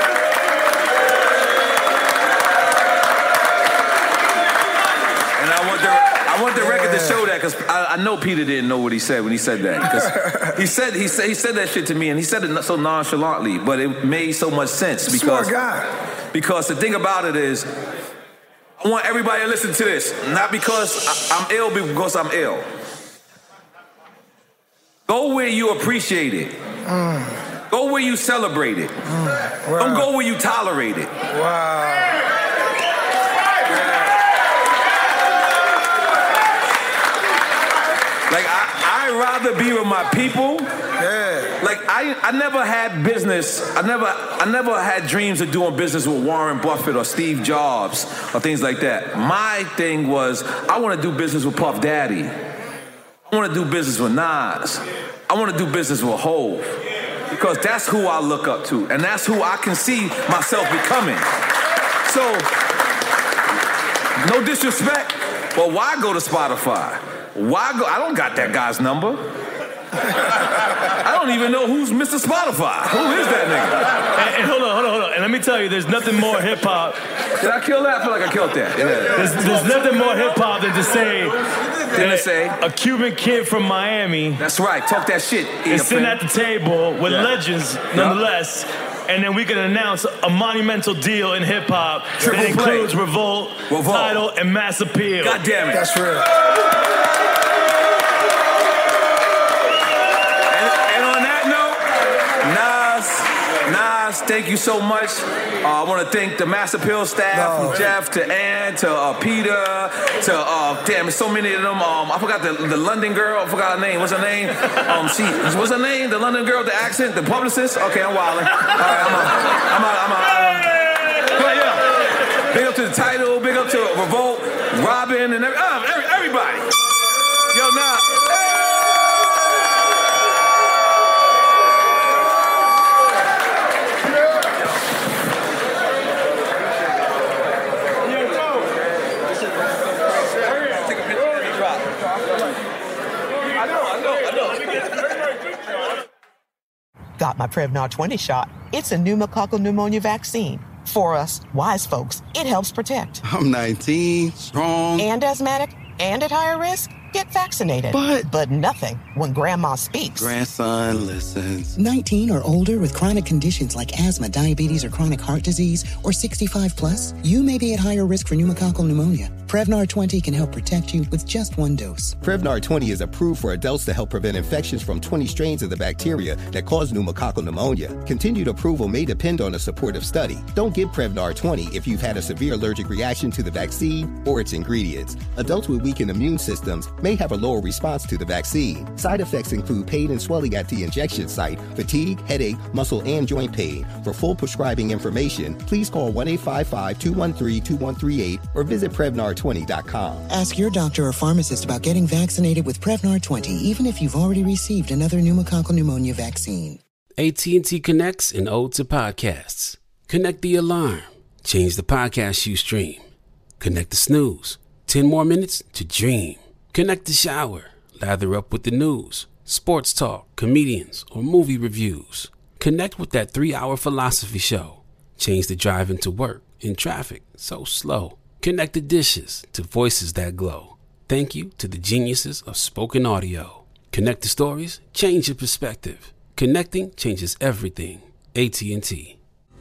[SPEAKER 9] And I want the record to show that because I know Peter didn't know what he said when he said that. Because he said that shit to me and he said it so nonchalantly, but it made so much sense because.
[SPEAKER 11] Swear God.
[SPEAKER 9] Because the thing about it is, I want everybody to listen to this. Not because I'm ill, because I'm ill. Go where you appreciate it. Go where you celebrate it.
[SPEAKER 11] Wow.
[SPEAKER 9] Don't go where you tolerate it.
[SPEAKER 11] Wow.
[SPEAKER 9] Like, I'd rather be with my people.
[SPEAKER 11] Yeah.
[SPEAKER 9] Like, I never had business. I never had dreams of doing business with Warren Buffett or Steve Jobs or things like that. My thing was, I want to do business with Puff Daddy. I want to do business with Nas. I want to do business with Hov. Because that's who I look up to. And that's who I can see myself becoming. So, no disrespect, but why go to Spotify? Why go? I don't got that guy's number. I don't even know who's Mr. Spotify. Who is that nigga?
[SPEAKER 12] And hold on. And let me tell you, there's nothing more hip-hop.
[SPEAKER 9] Did I kill that? I feel like I killed that. Yeah.
[SPEAKER 12] There's nothing more hip-hop than to say a Cuban kid from Miami.
[SPEAKER 9] That's right. Talk that shit.
[SPEAKER 12] Is sitting at the table with legends, nonetheless. And then we can announce a monumental deal in hip-hop that includes Revolt, Tidal, and Mass Appeal.
[SPEAKER 9] God damn it.
[SPEAKER 11] That's real.
[SPEAKER 9] And on that note, Nas, thank you so much. I want to thank the Mass Appeal staff, from Jeff to Ann to Peter to damn, so many of them. I forgot the London girl. I forgot her name. What's her name? What's her name? The London girl, the accent, the publicist. Okay, I'm wilding. All right, I'm out. But yeah, big up to the Tidal, big up to Revolt, Robin, and everybody. Yo, Nas.
[SPEAKER 5] Got my Prevnar 20 shot. It's a pneumococcal pneumonia vaccine. For us, wise folks, it helps protect.
[SPEAKER 6] I'm 19, strong.
[SPEAKER 5] And asthmatic, and at higher risk? Get vaccinated. But nothing when grandma speaks.
[SPEAKER 6] Grandson listens.
[SPEAKER 7] 19 or older with chronic conditions like asthma, diabetes, or chronic heart disease, or 65 plus, you may be at higher risk for pneumococcal pneumonia. Prevnar 20 can help protect you with just one dose.
[SPEAKER 8] Prevnar 20 is approved for adults to help prevent infections from 20 strains of the bacteria that cause pneumococcal pneumonia. Continued approval may depend on a supportive study. Don't give Prevnar 20 if you've had a severe allergic reaction to the vaccine or its ingredients. Adults with weakened immune systems may have a lower response to the vaccine. Side effects include pain and swelling at the injection site, fatigue, headache, muscle, and joint pain. For full prescribing information, please call 1-855-213-2138 or visit Prevnar20.com.
[SPEAKER 7] Ask your doctor or pharmacist about getting vaccinated with Prevnar 20, even if you've already received another pneumococcal pneumonia vaccine.
[SPEAKER 17] AT&T connects an ode to podcasts. Connect the alarm. Change the podcast you stream. Connect the snooze. 10 more minutes to dream. Connect the shower. Lather up with the news, sports talk, comedians, or movie reviews. Connect with that 3-hour philosophy show. Change the drive into work in traffic so slow. Connect the dishes to voices that glow. Thank you to the geniuses of spoken audio. Connect the stories, change your perspective. Connecting changes everything. AT&T.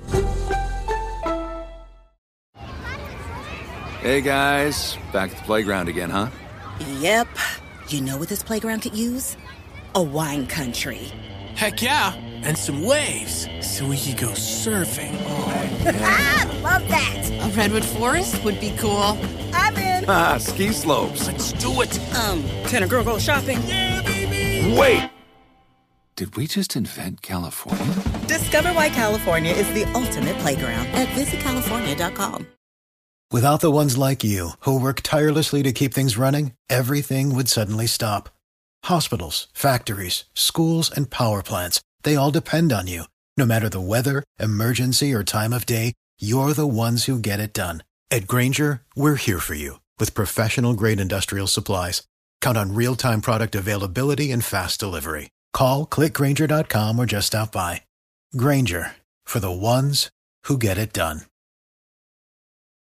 [SPEAKER 18] Hey guys, back at the playground again, huh?
[SPEAKER 19] Yep. You know what this playground could use? A wine country.
[SPEAKER 20] Heck yeah, and some waves so we could go surfing.
[SPEAKER 19] Oh, yeah. Love that.
[SPEAKER 21] A redwood forest would be cool.
[SPEAKER 19] I'm in.
[SPEAKER 18] Ski slopes.
[SPEAKER 20] Let's do it.
[SPEAKER 19] Can a girl go shopping?
[SPEAKER 20] Yeah, baby.
[SPEAKER 18] Wait. Did we just invent California?
[SPEAKER 19] Discover why California is the ultimate playground at visitcalifornia.com.
[SPEAKER 22] Without the ones like you, who work tirelessly to keep things running, everything would suddenly stop. Hospitals, factories, schools, and power plants, they all depend on you. No matter the weather, emergency, or time of day, you're the ones who get it done. At Grainger, we're here for you with professional-grade industrial supplies. Count on real-time product availability and fast delivery. Call, click Grainger.com, or just stop by. Grainger, for the ones who get it done.